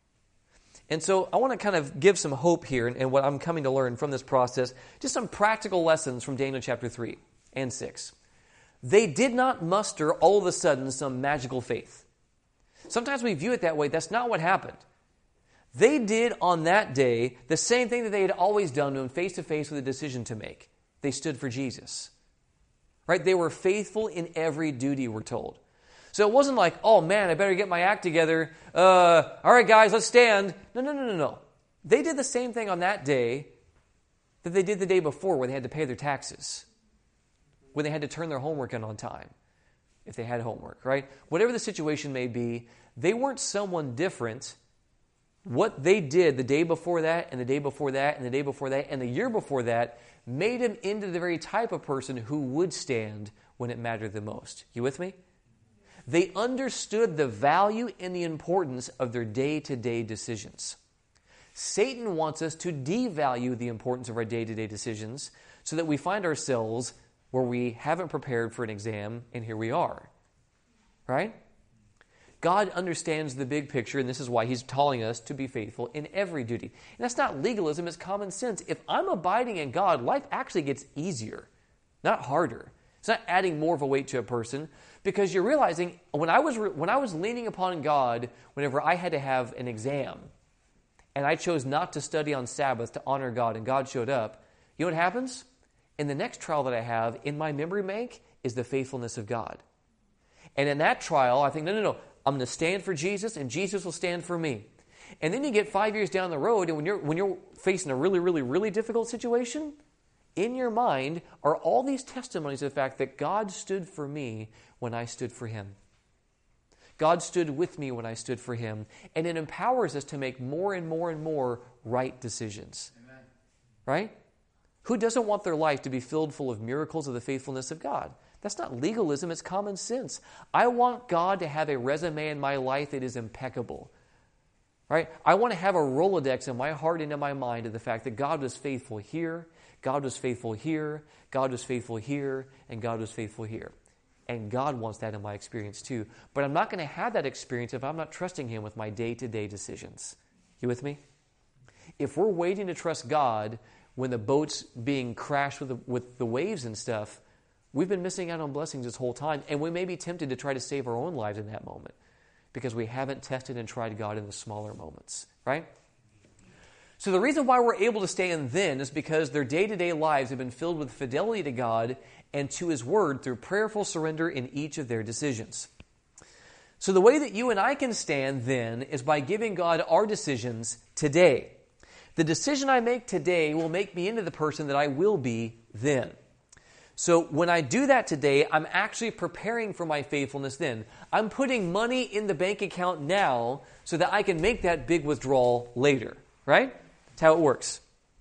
And so I want to kind of give some hope here and what I'm coming to learn from this process, just some practical lessons from Daniel chapter 3 and 6. They did not muster all of a sudden some magical faith. Sometimes we view it that way. That's not what happened. They did on that day the same thing that they had always done when face to face with a decision to make. They stood for Jesus. Right? They were faithful in every duty, we're told. So it wasn't like, oh man, I better get my act together. All right, guys, let's stand. No. They did the same thing on that day that they did the day before when they had to pay their taxes, when they had to turn their homework in on time, if they had homework, right? Whatever the situation may be, they weren't someone different. What they did the day before that, and the day before that, and the day before that, and the year before that made them into the very type of person who would stand when it mattered the most. You with me? They understood the value and the importance of their day-to-day decisions. Satan wants us to devalue the importance of our day-to-day decisions so that we find ourselves where we haven't prepared for an exam, and here we are. Right? God understands the big picture, and this is why He's telling us to be faithful in every duty. And that's not legalism, it's common sense. If I'm abiding in God, life actually gets easier, not harder. It's not adding more of a weight to a person, because you're realizing when I was leaning upon God whenever I had to have an exam, and I chose not to study on Sabbath to honor God, and God showed up, you know what happens? In the next trial that I have in my memory bank is the faithfulness of God. And in that trial, I think, no, I'm going to stand for Jesus, and Jesus will stand for me. And then you get 5 years down the road, and when you're facing a really, really, really difficult situation, in your mind are all these testimonies of the fact that God stood for me when I stood for Him. God stood with me when I stood for Him. And it empowers us to make more and more and more right decisions. Amen. Right? Who doesn't want their life to be filled full of miracles of the faithfulness of God? That's not legalism, it's common sense. I want God to have a resume in my life that is impeccable. Right? I want to have a Rolodex in my heart and in my mind of the fact that God was faithful here, God was faithful here, God was faithful here, and God was faithful here. And God wants that in my experience too. But I'm not going to have that experience if I'm not trusting Him with my day-to-day decisions. You with me? If we're waiting to trust God when the boat's being crashed with the waves and stuff, we've been missing out on blessings this whole time. And we may be tempted to try to save our own lives in that moment because we haven't tested and tried God in the smaller moments. Right? So the reason why we're able to stand then is because their day-to-day lives have been filled with fidelity to God and to His Word through prayerful surrender in each of their decisions. So the way that you and I can stand then is by giving God our decisions today. The decision I make today will make me into the person that I will be then. So when I do that today, I'm actually preparing for my faithfulness then. I'm putting money in the bank account now so that I can make that big withdrawal later. Right? That's how it works.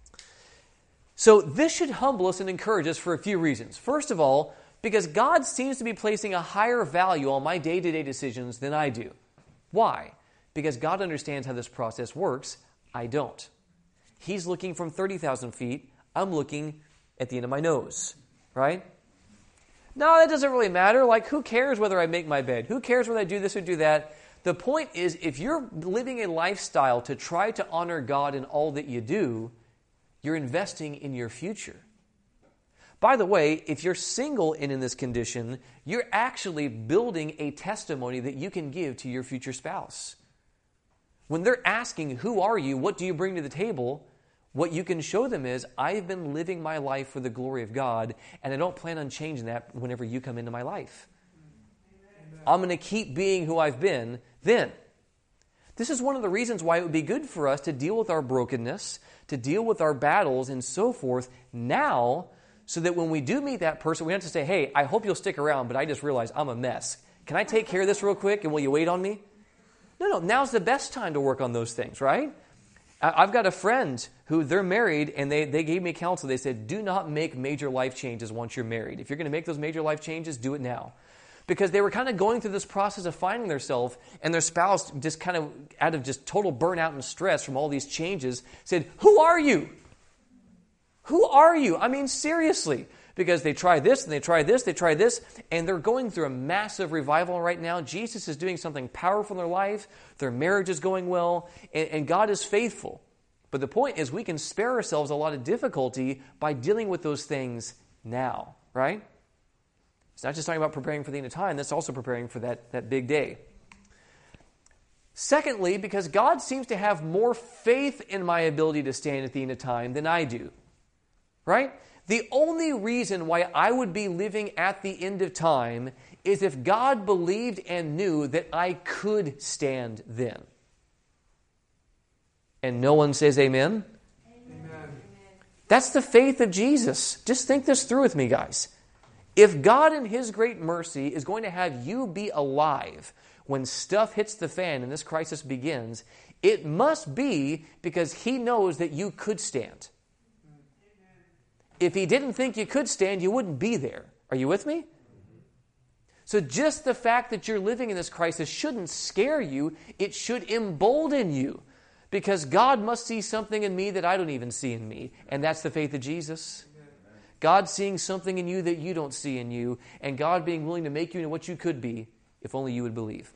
So this should humble us and encourage us for a few reasons. First of all, because God seems to be placing a higher value on my day-to-day decisions than I do. Why? Because God understands how this process works. I don't. He's looking from 30,000 feet. I'm looking at the end of my nose. Right? No, that doesn't really matter. Like, who cares whether I make my bed? Who cares whether I do this or do that? The point is, if you're living a lifestyle to try to honor God in all that you do, you're investing in your future. By the way, if you're single and in this condition, you're actually building a testimony that you can give to your future spouse. When they're asking, who are you? What do you bring to the table? What you can show them is, I've been living my life for the glory of God, and I don't plan on changing that whenever you come into my life. Amen. I'm going to keep being who I've been then. This is one of the reasons why it would be good for us to deal with our brokenness, to deal with our battles and so forth now, so that when we do meet that person, we don't have to say, hey, I hope you'll stick around, but I just realized I'm a mess. Can I take care of this real quick and will you wait on me? No, now's the best time to work on those things, right? I've got a friend who they're married and they gave me counsel. They said, do not make major life changes once you're married. If you're going to make those major life changes, do it now. Because they were kind of going through this process of finding themselves, and their spouse just kind of, out of just total burnout and stress from all these changes, said, who are you? Who are you? I mean, seriously. Because they try this, and they try this, they try this, and they're going through a massive revival right now. Jesus is doing something powerful in their life. Their marriage is going well, and God is faithful. But the point is, we can spare ourselves a lot of difficulty by dealing with those things now, right? It's not just talking about preparing for the end of time, that's also preparing for that big day. Secondly, because God seems to have more faith in my ability to stand at the end of time than I do, right? The only reason why I would be living at the end of time is if God believed and knew that I could stand then. And no one says amen? Amen. That's the faith of Jesus. Just think this through with me, guys. If God in His great mercy is going to have you be alive when stuff hits the fan and this crisis begins, it must be because He knows that you could stand. If He didn't think you could stand, you wouldn't be there. Are you with me? So just the fact that you're living in this crisis shouldn't scare you. It should embolden you. Because God must see something in me that I don't even see in me. And that's the faith of Jesus. God seeing something in you that you don't see in you. And God being willing to make you into what you could be if only you would believe.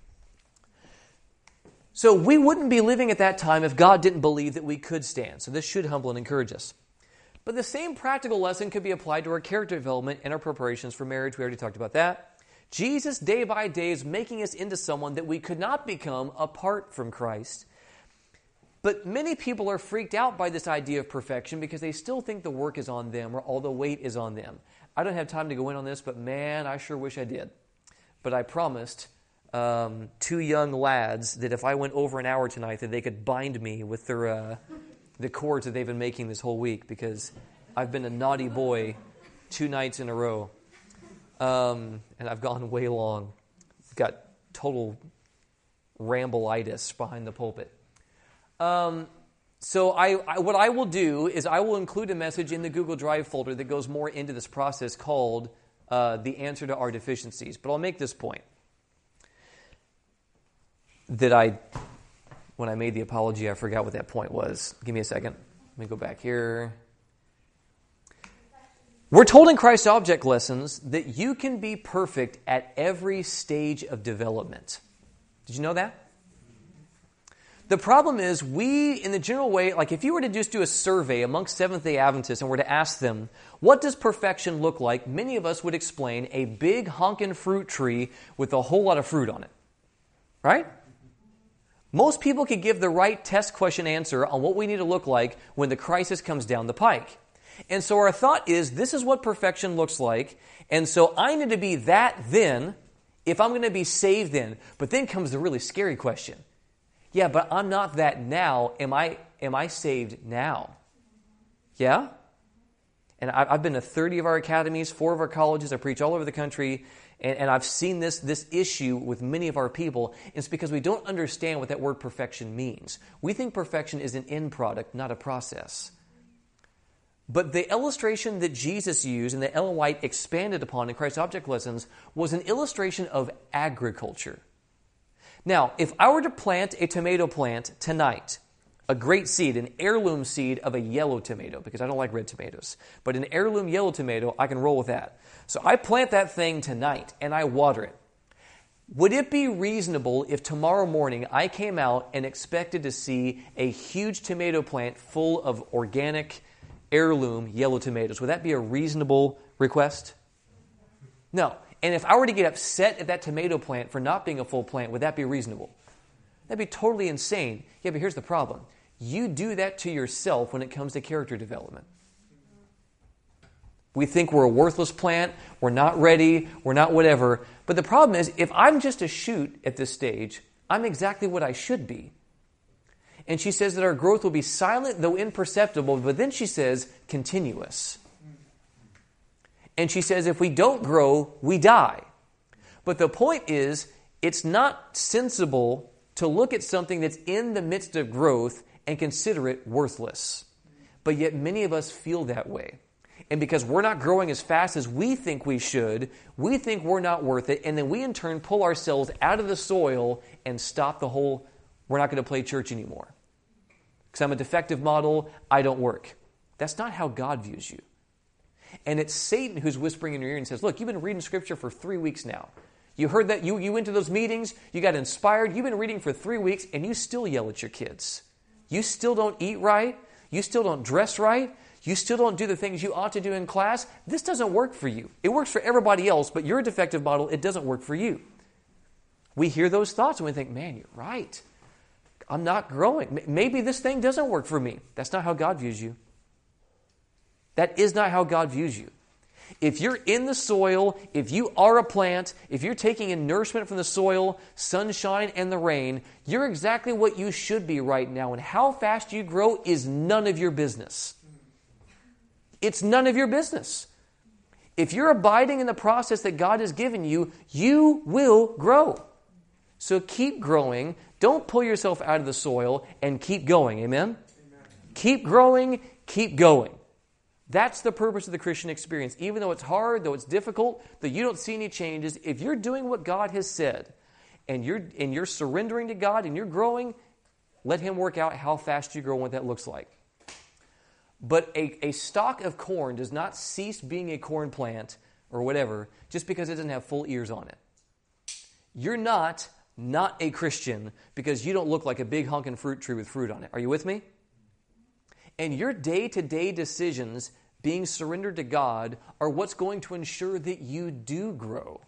So we wouldn't be living at that time if God didn't believe that we could stand. So this should humble and encourage us. But the same practical lesson could be applied to our character development and our preparations for marriage. We already talked about that. Jesus, day by day, is making us into someone that we could not become apart from Christ. But many people are freaked out by this idea of perfection because they still think the work is on them or all the weight is on them. I don't have time to go in on this, but man, I sure wish I did. But I promised two young lads that if I went over an hour tonight that they could bind me with their... the cords that they've been making this whole week because I've been a naughty boy 2 nights in a row. And I've gone way long. Got total rambleitis behind the pulpit. So what I will do is I will include a message in the Google Drive folder that goes more into this process called The Answer to Our Deficiencies. But I'll make this point. When I made the apology, I forgot what that point was. Give me a second. Let me go back here. We're told in Christ Object Lessons that you can be perfect at every stage of development. Did you know that? The problem is we, in the general way, like if you were to just do a survey amongst Seventh-day Adventists and were to ask them, what does perfection look like? Many of us would explain a big honkin' fruit tree with a whole lot of fruit on it. Right? Most people could give the right test question answer on what we need to look like when the crisis comes down the pike. And so our thought is, this is what perfection looks like, and so I need to be that then if I'm going to be saved then. But then comes the really scary question. Yeah, but I'm not that now. Am I saved now? Yeah? And I've been to 30 of our academies, 4 of our colleges. I preach all over the country. And I've seen this issue with many of our people. It's because we don't understand what that word perfection means. We think perfection is an end product, not a process. But the illustration that Jesus used and that Ellen White expanded upon in Christ Object Lessons was an illustration of agriculture. Now, if I were to plant a tomato plant tonight, a great seed, an heirloom seed of a yellow tomato, because I don't like red tomatoes, but an heirloom yellow tomato, I can roll with that. So I plant that thing tonight and I water it. Would it be reasonable if tomorrow morning I came out and expected to see a huge tomato plant full of organic heirloom yellow tomatoes? Would that be a reasonable request? No. And if I were to get upset at that tomato plant for not being a full plant, would that be reasonable? That'd be totally insane. Yeah, but here's the problem. You do that to yourself when it comes to character development. We think we're a worthless plant, we're not ready, we're not whatever. But the problem is, if I'm just a shoot at this stage, I'm exactly what I should be. And she says that our growth will be silent, though imperceptible, but then she says continuous. And she says if we don't grow, we die. But the point is, it's not sensible to look at something that's in the midst of growth and consider it worthless. But yet many of us feel that way. And because we're not growing as fast as we think we should, we think we're not worth it, and then we in turn pull ourselves out of the soil and stop the whole, we're not going to play church anymore. Because I'm a defective model, I don't work. That's not how God views you. And it's Satan who's whispering in your ear and says, look, you've been reading Scripture for 3 weeks now. You heard that, you went to those meetings, you got inspired, you've been reading for 3 weeks, and you still yell at your kids. You still don't eat right, you still don't dress right, you still don't do the things you ought to do in class. This doesn't work for you. It works for everybody else, but you're a defective model. It doesn't work for you. We hear those thoughts and we think, man, you're right. I'm not growing. Maybe this thing doesn't work for me. That's not how God views you. That is not how God views you. If you're in the soil, if you are a plant, if you're taking in nourishment from the soil, sunshine and the rain, you're exactly what you should be right now. And how fast you grow is none of your business. It's none of your business. If you're abiding in the process that God has given you, you will grow. So keep growing. Don't pull yourself out of the soil and keep going. Amen? Keep growing, keep going. That's the purpose of the Christian experience. Even though it's hard, though it's difficult, though you don't see any changes, if you're doing what God has said and you're surrendering to God and you're growing, let Him work out how fast you grow and what that looks like. But a stalk of corn does not cease being a corn plant or whatever just because it doesn't have full ears on it. You're not a Christian because you don't look like a big honking fruit tree with fruit on it. Are you with me? And your day-to-day decisions being surrendered to God are what's going to ensure that you do grow.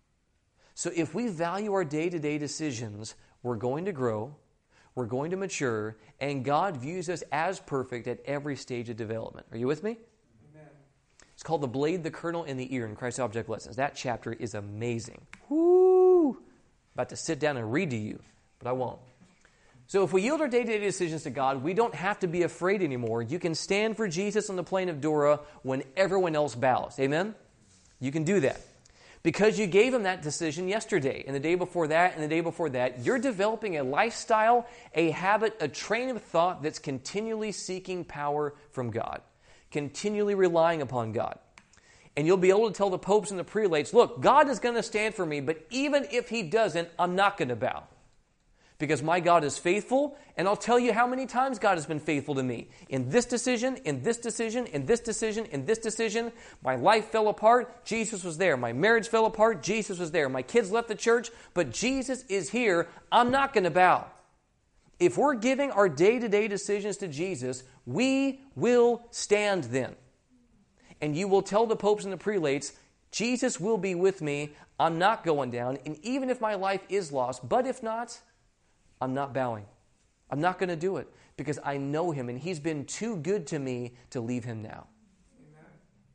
So if we value our day-to-day decisions, we're going to grow, we're going to mature, and God views us as perfect at every stage of development. Are you with me? Amen. It's called The Blade, the Kernel, and the Ear in Christ's Object Lessons. That chapter is amazing. Woo! About to sit down and read to you, but I won't. So if we yield our day-to-day decisions to God, we don't have to be afraid anymore. You can stand for Jesus on the plain of Dura when everyone else bows. Amen? You can do that. Because you gave Him that decision yesterday, and the day before that, and the day before that, you're developing a lifestyle, a habit, a train of thought that's continually seeking power from God, continually relying upon God. And you'll be able to tell the popes and the prelates, look, God is going to stand for me, but even if He doesn't, I'm not going to bow. Because my God is faithful, and I'll tell you how many times God has been faithful to me. In this decision, in this decision, in this decision, in this decision, my life fell apart, Jesus was there. My marriage fell apart, Jesus was there. My kids left the church, but Jesus is here. I'm not going to bow. If we're giving our day-to-day decisions to Jesus, we will stand then. And you will tell the popes and the prelates, Jesus will be with me. I'm not going down. And even if my life is lost, but if not, I'm not bowing. I'm not going to do it because I know Him and He's been too good to me to leave Him now. Amen.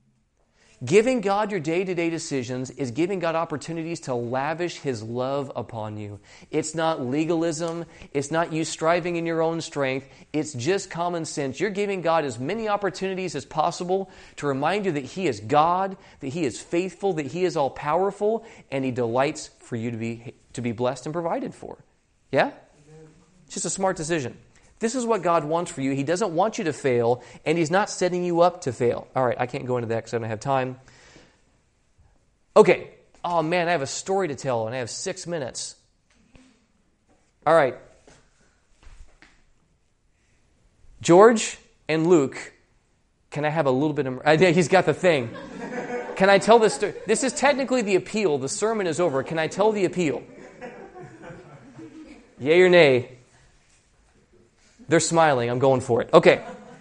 Giving God your day-to-day decisions is giving God opportunities to lavish His love upon you. It's not legalism. It's not you striving in your own strength. It's just common sense. You're giving God as many opportunities as possible to remind you that He is God, that He is faithful, that He is all-powerful, and He delights for you to be blessed and provided for. Yeah? It's just a smart decision. This is what God wants for you. He doesn't want you to fail, and He's not setting you up to fail. All right, I can't go into that because I don't have time. Okay. Oh, man, I have a story to tell, and I have 6 minutes. All right. George and Luke, can I have a little bit of... He's got the thing. Can I tell this story? This is technically the appeal. The sermon is over. Can I tell the appeal? Yay or nay? They're smiling. I'm going for it. Okay.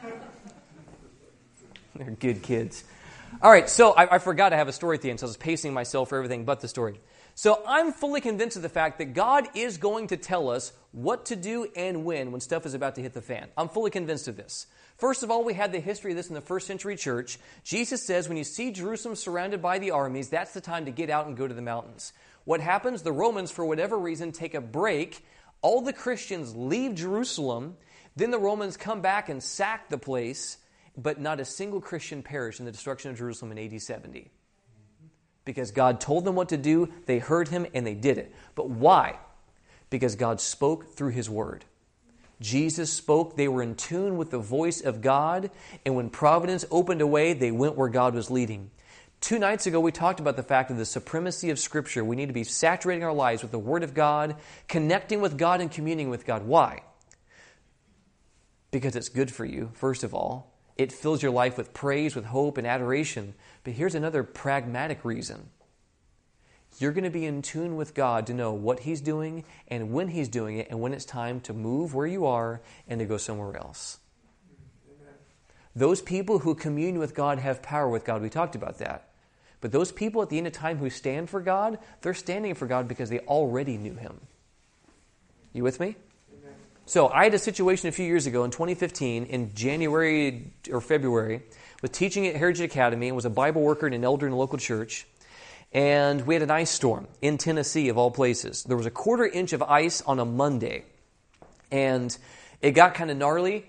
They're good kids. All right, so I forgot I have a story at the end, so I was pacing myself for everything but the story. So I'm fully convinced of the fact that God is going to tell us what to do and when stuff is about to hit the fan. I'm fully convinced of this. First of all, we had the history of this in the first century church. Jesus says when you see Jerusalem surrounded by the armies, that's the time to get out and go to the mountains. What happens? The Romans, for whatever reason, take a break. All the Christians leave Jerusalem. Then the Romans come back and sack the place, but not a single Christian perished in the destruction of Jerusalem in AD 70. Because God told them what to do, they heard him, and they did it. But why? Because God spoke through his word. Jesus spoke, they were in tune with the voice of God, and when providence opened a way, they went where God was leading. 2 nights ago, we talked about the fact of the supremacy of Scripture. We need to be saturating our lives with the Word of God, connecting with God and communing with God. Why? Because it's good for you, first of all. It fills your life with praise, with hope, and adoration. But here's another pragmatic reason. You're going to be in tune with God to know what he's doing and when he's doing it and when it's time to move where you are and to go somewhere else. Amen. Those people who commune with God have power with God. We talked about that. But those people at the end of time who stand for God, they're standing for God because they already knew him. You with me? Amen. So I had a situation a few years ago in 2015 in January or February was teaching at Heritage Academy and was a Bible worker and an elder in a local church. And we had an ice storm in Tennessee, of all places. There was a 1/4 inch of ice on a Monday. And it got kind of gnarly.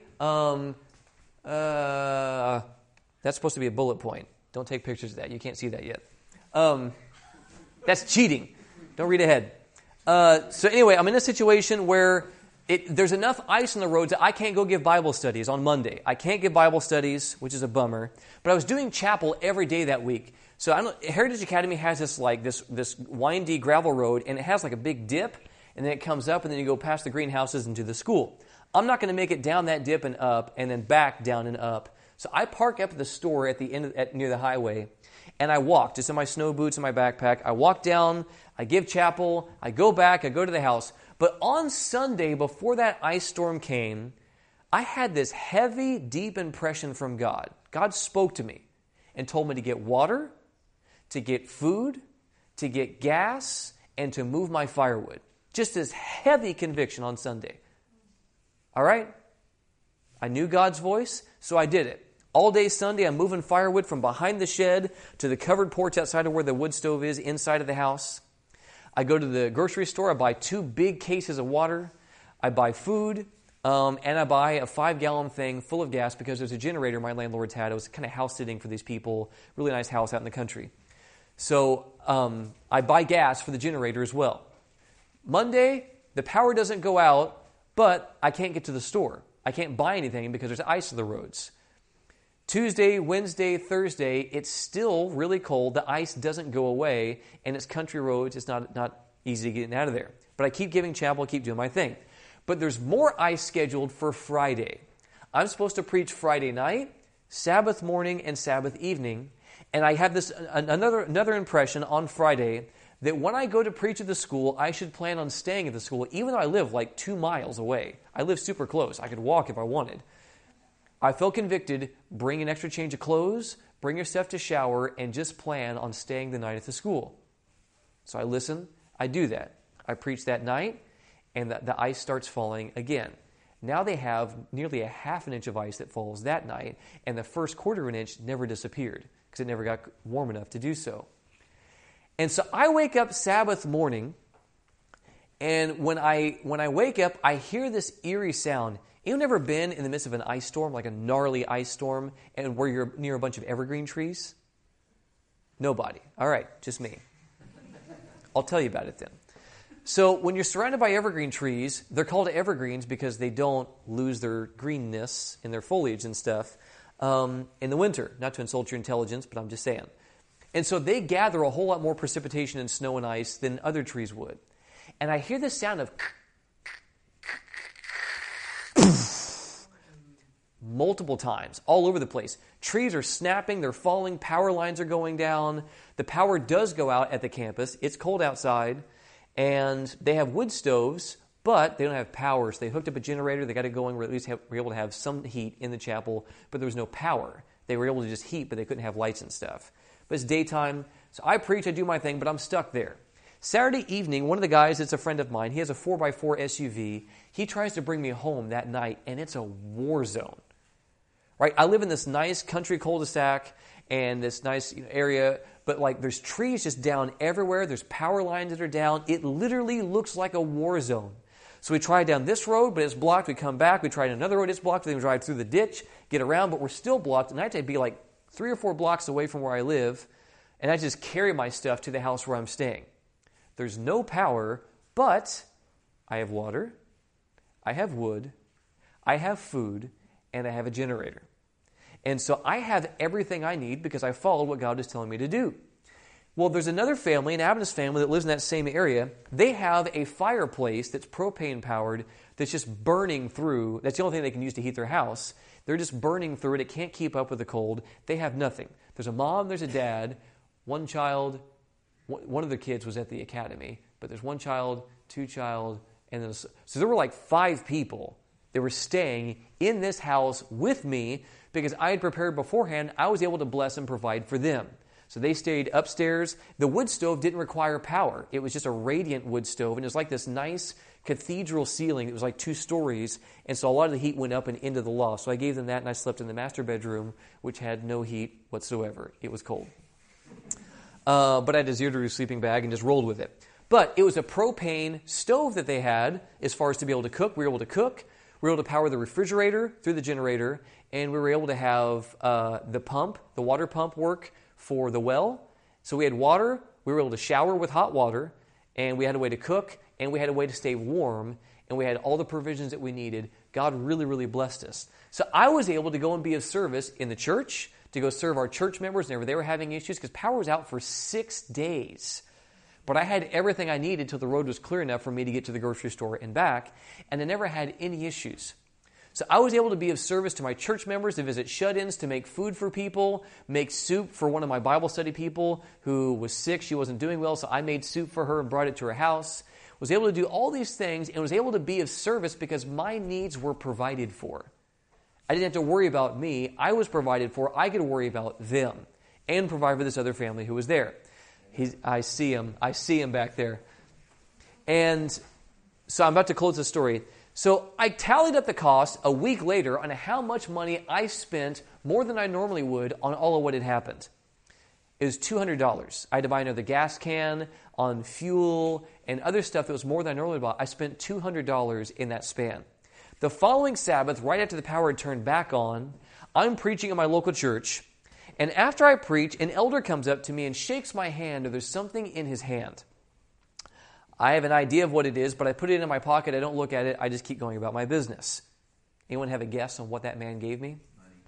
That's supposed to be a bullet point. Don't take pictures of that. You can't see that yet. That's cheating. Don't read ahead. So anyway, I'm in a situation where there's enough ice on the roads that I can't go give Bible studies on Monday. I can't give Bible studies, which is a bummer. But I was doing chapel every day that week. So Heritage Academy has this windy gravel road, and it has like a big dip, and then it comes up, and then you go past the greenhouses into the school. I'm not going to make it down that dip and up, and then back down and up. So I park up at the store at the end near the highway, and I walk just in my snow boots and my backpack. I walk down, I give chapel, I go back, I go to the house. But on Sunday, before that ice storm came, I had this heavy, deep impression from God. God spoke to me and told me to get water, to get food, to get gas, and to move my firewood. Just this heavy conviction on Sunday. All right? I knew God's voice, so I did it. All day Sunday, I'm moving firewood from behind the shed to the covered porch outside of where the wood stove is, inside of the house. I go to the grocery store, I buy 2 big cases of water, I buy food, and I buy a 5-gallon thing full of gas because there's a generator my landlord's had. I was kind of house sitting for these people, really nice house out in the country. So I buy gas for the generator as well. Monday, the power doesn't go out, but I can't get to the store. I can't buy anything because there's ice on the roads. Tuesday, Wednesday, Thursday, it's still really cold. The ice doesn't go away, and it's country roads. It's not easy to get out of there. But I keep giving chapel, I keep doing my thing. But there's more ice scheduled for Friday. I'm supposed to preach Friday night, Sabbath morning, and Sabbath evening. And I have this another impression on Friday that when I go to preach at the school, I should plan on staying at the school, even though I live like 2 miles away. I live super close. I could walk if I wanted. I felt convicted, bring an extra change of clothes, bring your stuff to shower, and just plan on staying the night at the school. So I listen, I do that. I preach that night, and the ice starts falling again. Now they have nearly a 1/2 inch of ice that falls that night, and the first 1/4 inch never disappeared because it never got warm enough to do so. And so I wake up Sabbath morning, and when I wake up, I hear this eerie sound. You've never been in the midst of an ice storm, like a gnarly ice storm, and where you're near a bunch of evergreen trees? Nobody. All right, just me. I'll tell you about it then. So when you're surrounded by evergreen trees, they're called evergreens because they don't lose their greenness in their foliage and stuff in the winter. Not to insult your intelligence, but I'm just saying. And so they gather a whole lot more precipitation and snow and ice than other trees would. And I hear this sound of multiple times, all over the place. Trees are snapping, they're falling, power lines are going down. The power does go out at the campus. It's cold outside, and they have wood stoves, but they don't have power. So they hooked up a generator, they got it going, or at least were able to have some heat in the chapel, but there was no power. They were able to just heat, but they couldn't have lights and stuff. But it's daytime, so I preach, I do my thing, but I'm stuck there. Saturday evening, one of the guys that's a friend of mine, he has a 4x4 SUV. He tries to bring me home that night, and it's a war zone. Right? I live in this nice country cul-de-sac and this nice area, but like there's trees just down everywhere. There's power lines that are down. It literally looks like a war zone. So we try down this road, but it's blocked. We come back. We try another road, it's blocked. Then we drive through the ditch, get around, but we're still blocked. And I have to be like 3 or 4 blocks away from where I live and I just carry my stuff to the house where I'm staying. There's no power, but I have water, I have wood, I have food, and I have a generator. And so I have everything I need because I followed what God is telling me to do. Well, there's another family, an Adventist family that lives in that same area. They have a fireplace that's propane powered that's just burning through. That's the only thing they can use to heat their house. They're just burning through it. It can't keep up with the cold. They have nothing. There's a mom, there's a dad, one child. One of their kids was at the academy, but there's one child, two child, and then so there were like 5 people that were staying in this house with me because I had prepared beforehand. I was able to bless and provide for them. So they stayed upstairs. The wood stove didn't require power. It was just a radiant wood stove, and it was like this nice cathedral ceiling. It was like 2 stories, and so a lot of the heat went up and into the loft. So I gave them that, and I slept in the master bedroom, which had no heat whatsoever. It was cold. But I had a zero-degree sleeping bag and just rolled with it. But it was a propane stove that they had as far as to be able to cook. We were able to cook. We were able to power the refrigerator through the generator, and we were able to have the water pump work for the well. So we had water, we were able to shower with hot water, and we had a way to cook, and we had a way to stay warm, and we had all the provisions that we needed. God really, really blessed us. So I was able to go and be of service in the church, to go serve our church members whenever they were having issues, because power was out for 6 days. But I had everything I needed till the road was clear enough for me to get to the grocery store and back, and I never had any issues. So I was able to be of service to my church members, to visit shut-ins, to make food for people, make soup for one of my Bible study people who was sick. She wasn't doing well, so I made soup for her and brought it to her house. Was able to do all these things and was able to be of service because my needs were provided for. I didn't have to worry about me. I was provided for. I could worry about them and provide for this other family who was there. I see him. I see him back there. And so I'm about to close the story. So I tallied up the cost a week later on how much money I spent, more than I normally would, on all of what had happened. It was $200. I had to buy another gas can, on fuel, and other stuff that was more than I normally bought. I spent $200 in that span. The following Sabbath, right after the power had turned back on, I'm preaching in my local church, and after I preach, an elder comes up to me and shakes my hand, or there's something in his hand. I have an idea of what it is, but I put it in my pocket. I don't look at it. I just keep going about my business. Anyone have a guess on what that man gave me?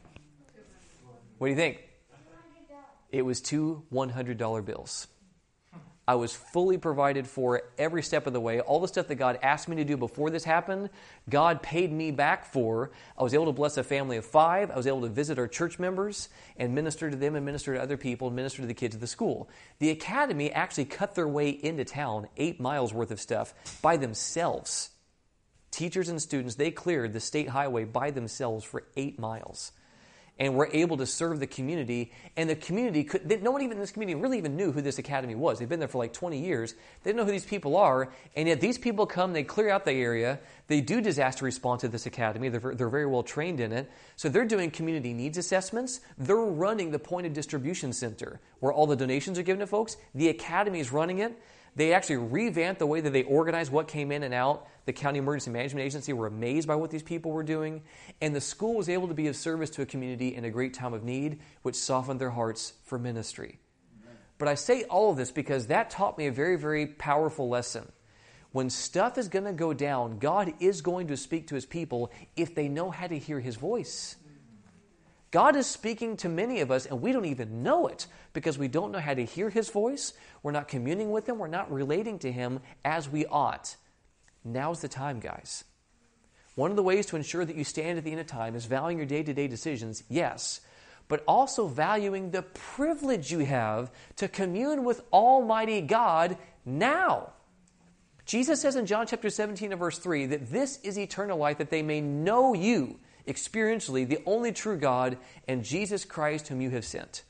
What do you think? It was 2 $100 bills. I was fully provided for every step of the way. All the stuff that God asked me to do before this happened, God paid me back for. I was able to bless a family of 5. I was able to visit our church members and minister to them and minister to other people and minister to the kids at the school. The academy actually cut their way into town, 8 miles worth of stuff, by themselves. Teachers and students, they cleared the state highway by themselves for 8 miles. And were able to serve the community. And the community, no one even in this community really even knew who this academy was. They've been there for like 20 years. They didn't know who these people are. And yet these people come, they clear out the area. They do disaster response at this academy. They're very well trained in it. So they're doing community needs assessments. They're running the point of distribution center where all the donations are given to folks. The academy is running it. They actually revamped the way that they organized what came in and out. The County Emergency Management Agency were amazed by what these people were doing. And the school was able to be of service to a community in a great time of need, which softened their hearts for ministry. Amen. But I say all of this because that taught me a very, very powerful lesson. When stuff is going to go down, God is going to speak to His people if they know how to hear His voice. God is speaking to many of us, and we don't even know it because we don't know how to hear His voice. We're not communing with Him. We're not relating to Him as we ought. Now's the time, guys. One of the ways to ensure that you stand at the end of time is valuing your day-to-day decisions, yes, but also valuing the privilege you have to commune with Almighty God now. Jesus says in John chapter 17 and verse 3 that this is eternal life, that they may know you, experientially, the only true God, and Jesus Christ whom you have sent.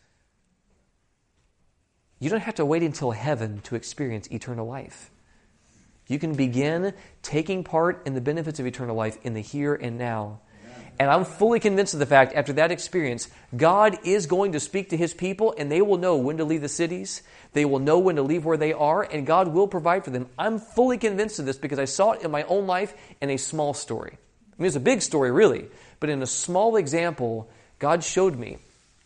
You don't have to wait until heaven to experience eternal life. You can begin taking part in the benefits of eternal life in the here and now. And I'm fully convinced of the fact, after that experience, God is going to speak to His people, and they will know when to leave the cities. They will know when to leave where they are, and God will provide for them. I'm fully convinced of this because I saw it in my own life in a small story. I mean, it's a big story, really. But in a small example, God showed me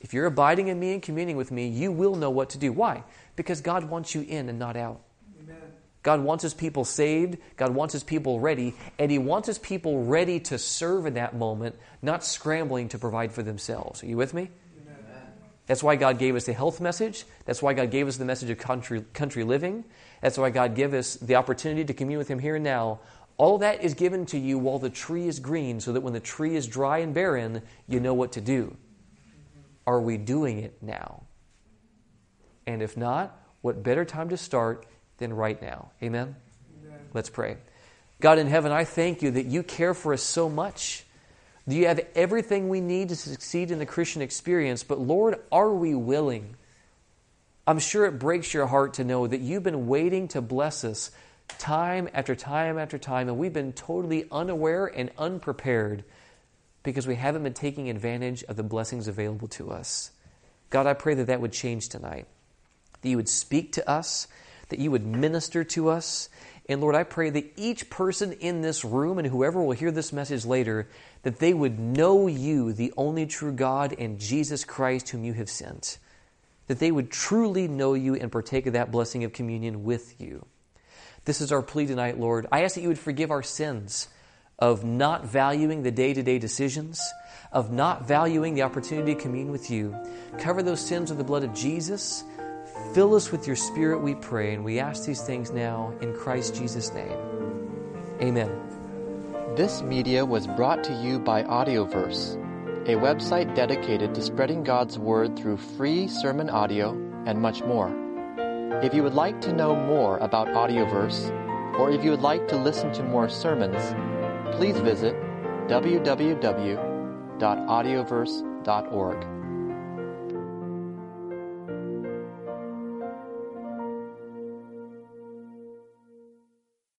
If you're abiding in me and communing with me, you will know what to do. Why? Because God wants you in and not out. Amen. God wants His people saved. God wants His people ready. And He wants His people ready to serve in that moment, not scrambling to provide for themselves. Are you with me? Amen. That's why God gave us the health message. That's why God gave us the message of country living. That's why God gave us the opportunity to commune with Him here and now. All that is given to you while the tree is green, so that when the tree is dry and barren, you know what to do. Are we doing it now? And if not, what better time to start than right now? Amen? Amen. Let's pray. God in heaven, I thank you that you care for us so much. You have everything we need to succeed in the Christian experience, but Lord, are we willing? I'm sure it breaks your heart to know that you've been waiting to bless us time after time after time, and we've been totally unaware and unprepared because we haven't been taking advantage of the blessings available to us. God, I pray that that would change tonight, that you would speak to us, that you would minister to us. And Lord, I pray that each person in this room and whoever will hear this message later, that they would know you, the only true God, and Jesus Christ whom you have sent. That they would truly know you and partake of that blessing of communion with you. This is our plea tonight, Lord. I ask that you would forgive our sins of not valuing the day-to-day decisions, of not valuing the opportunity to commune with you. Cover those sins with the blood of Jesus. Fill us with your Spirit, we pray, and we ask these things now in Christ Jesus' name. Amen. This media was brought to you by Audioverse, a website dedicated to spreading God's Word through free sermon audio and much more. If you would like to know more about Audioverse, or if you would like to listen to more sermons, please visit www.audioverse.org.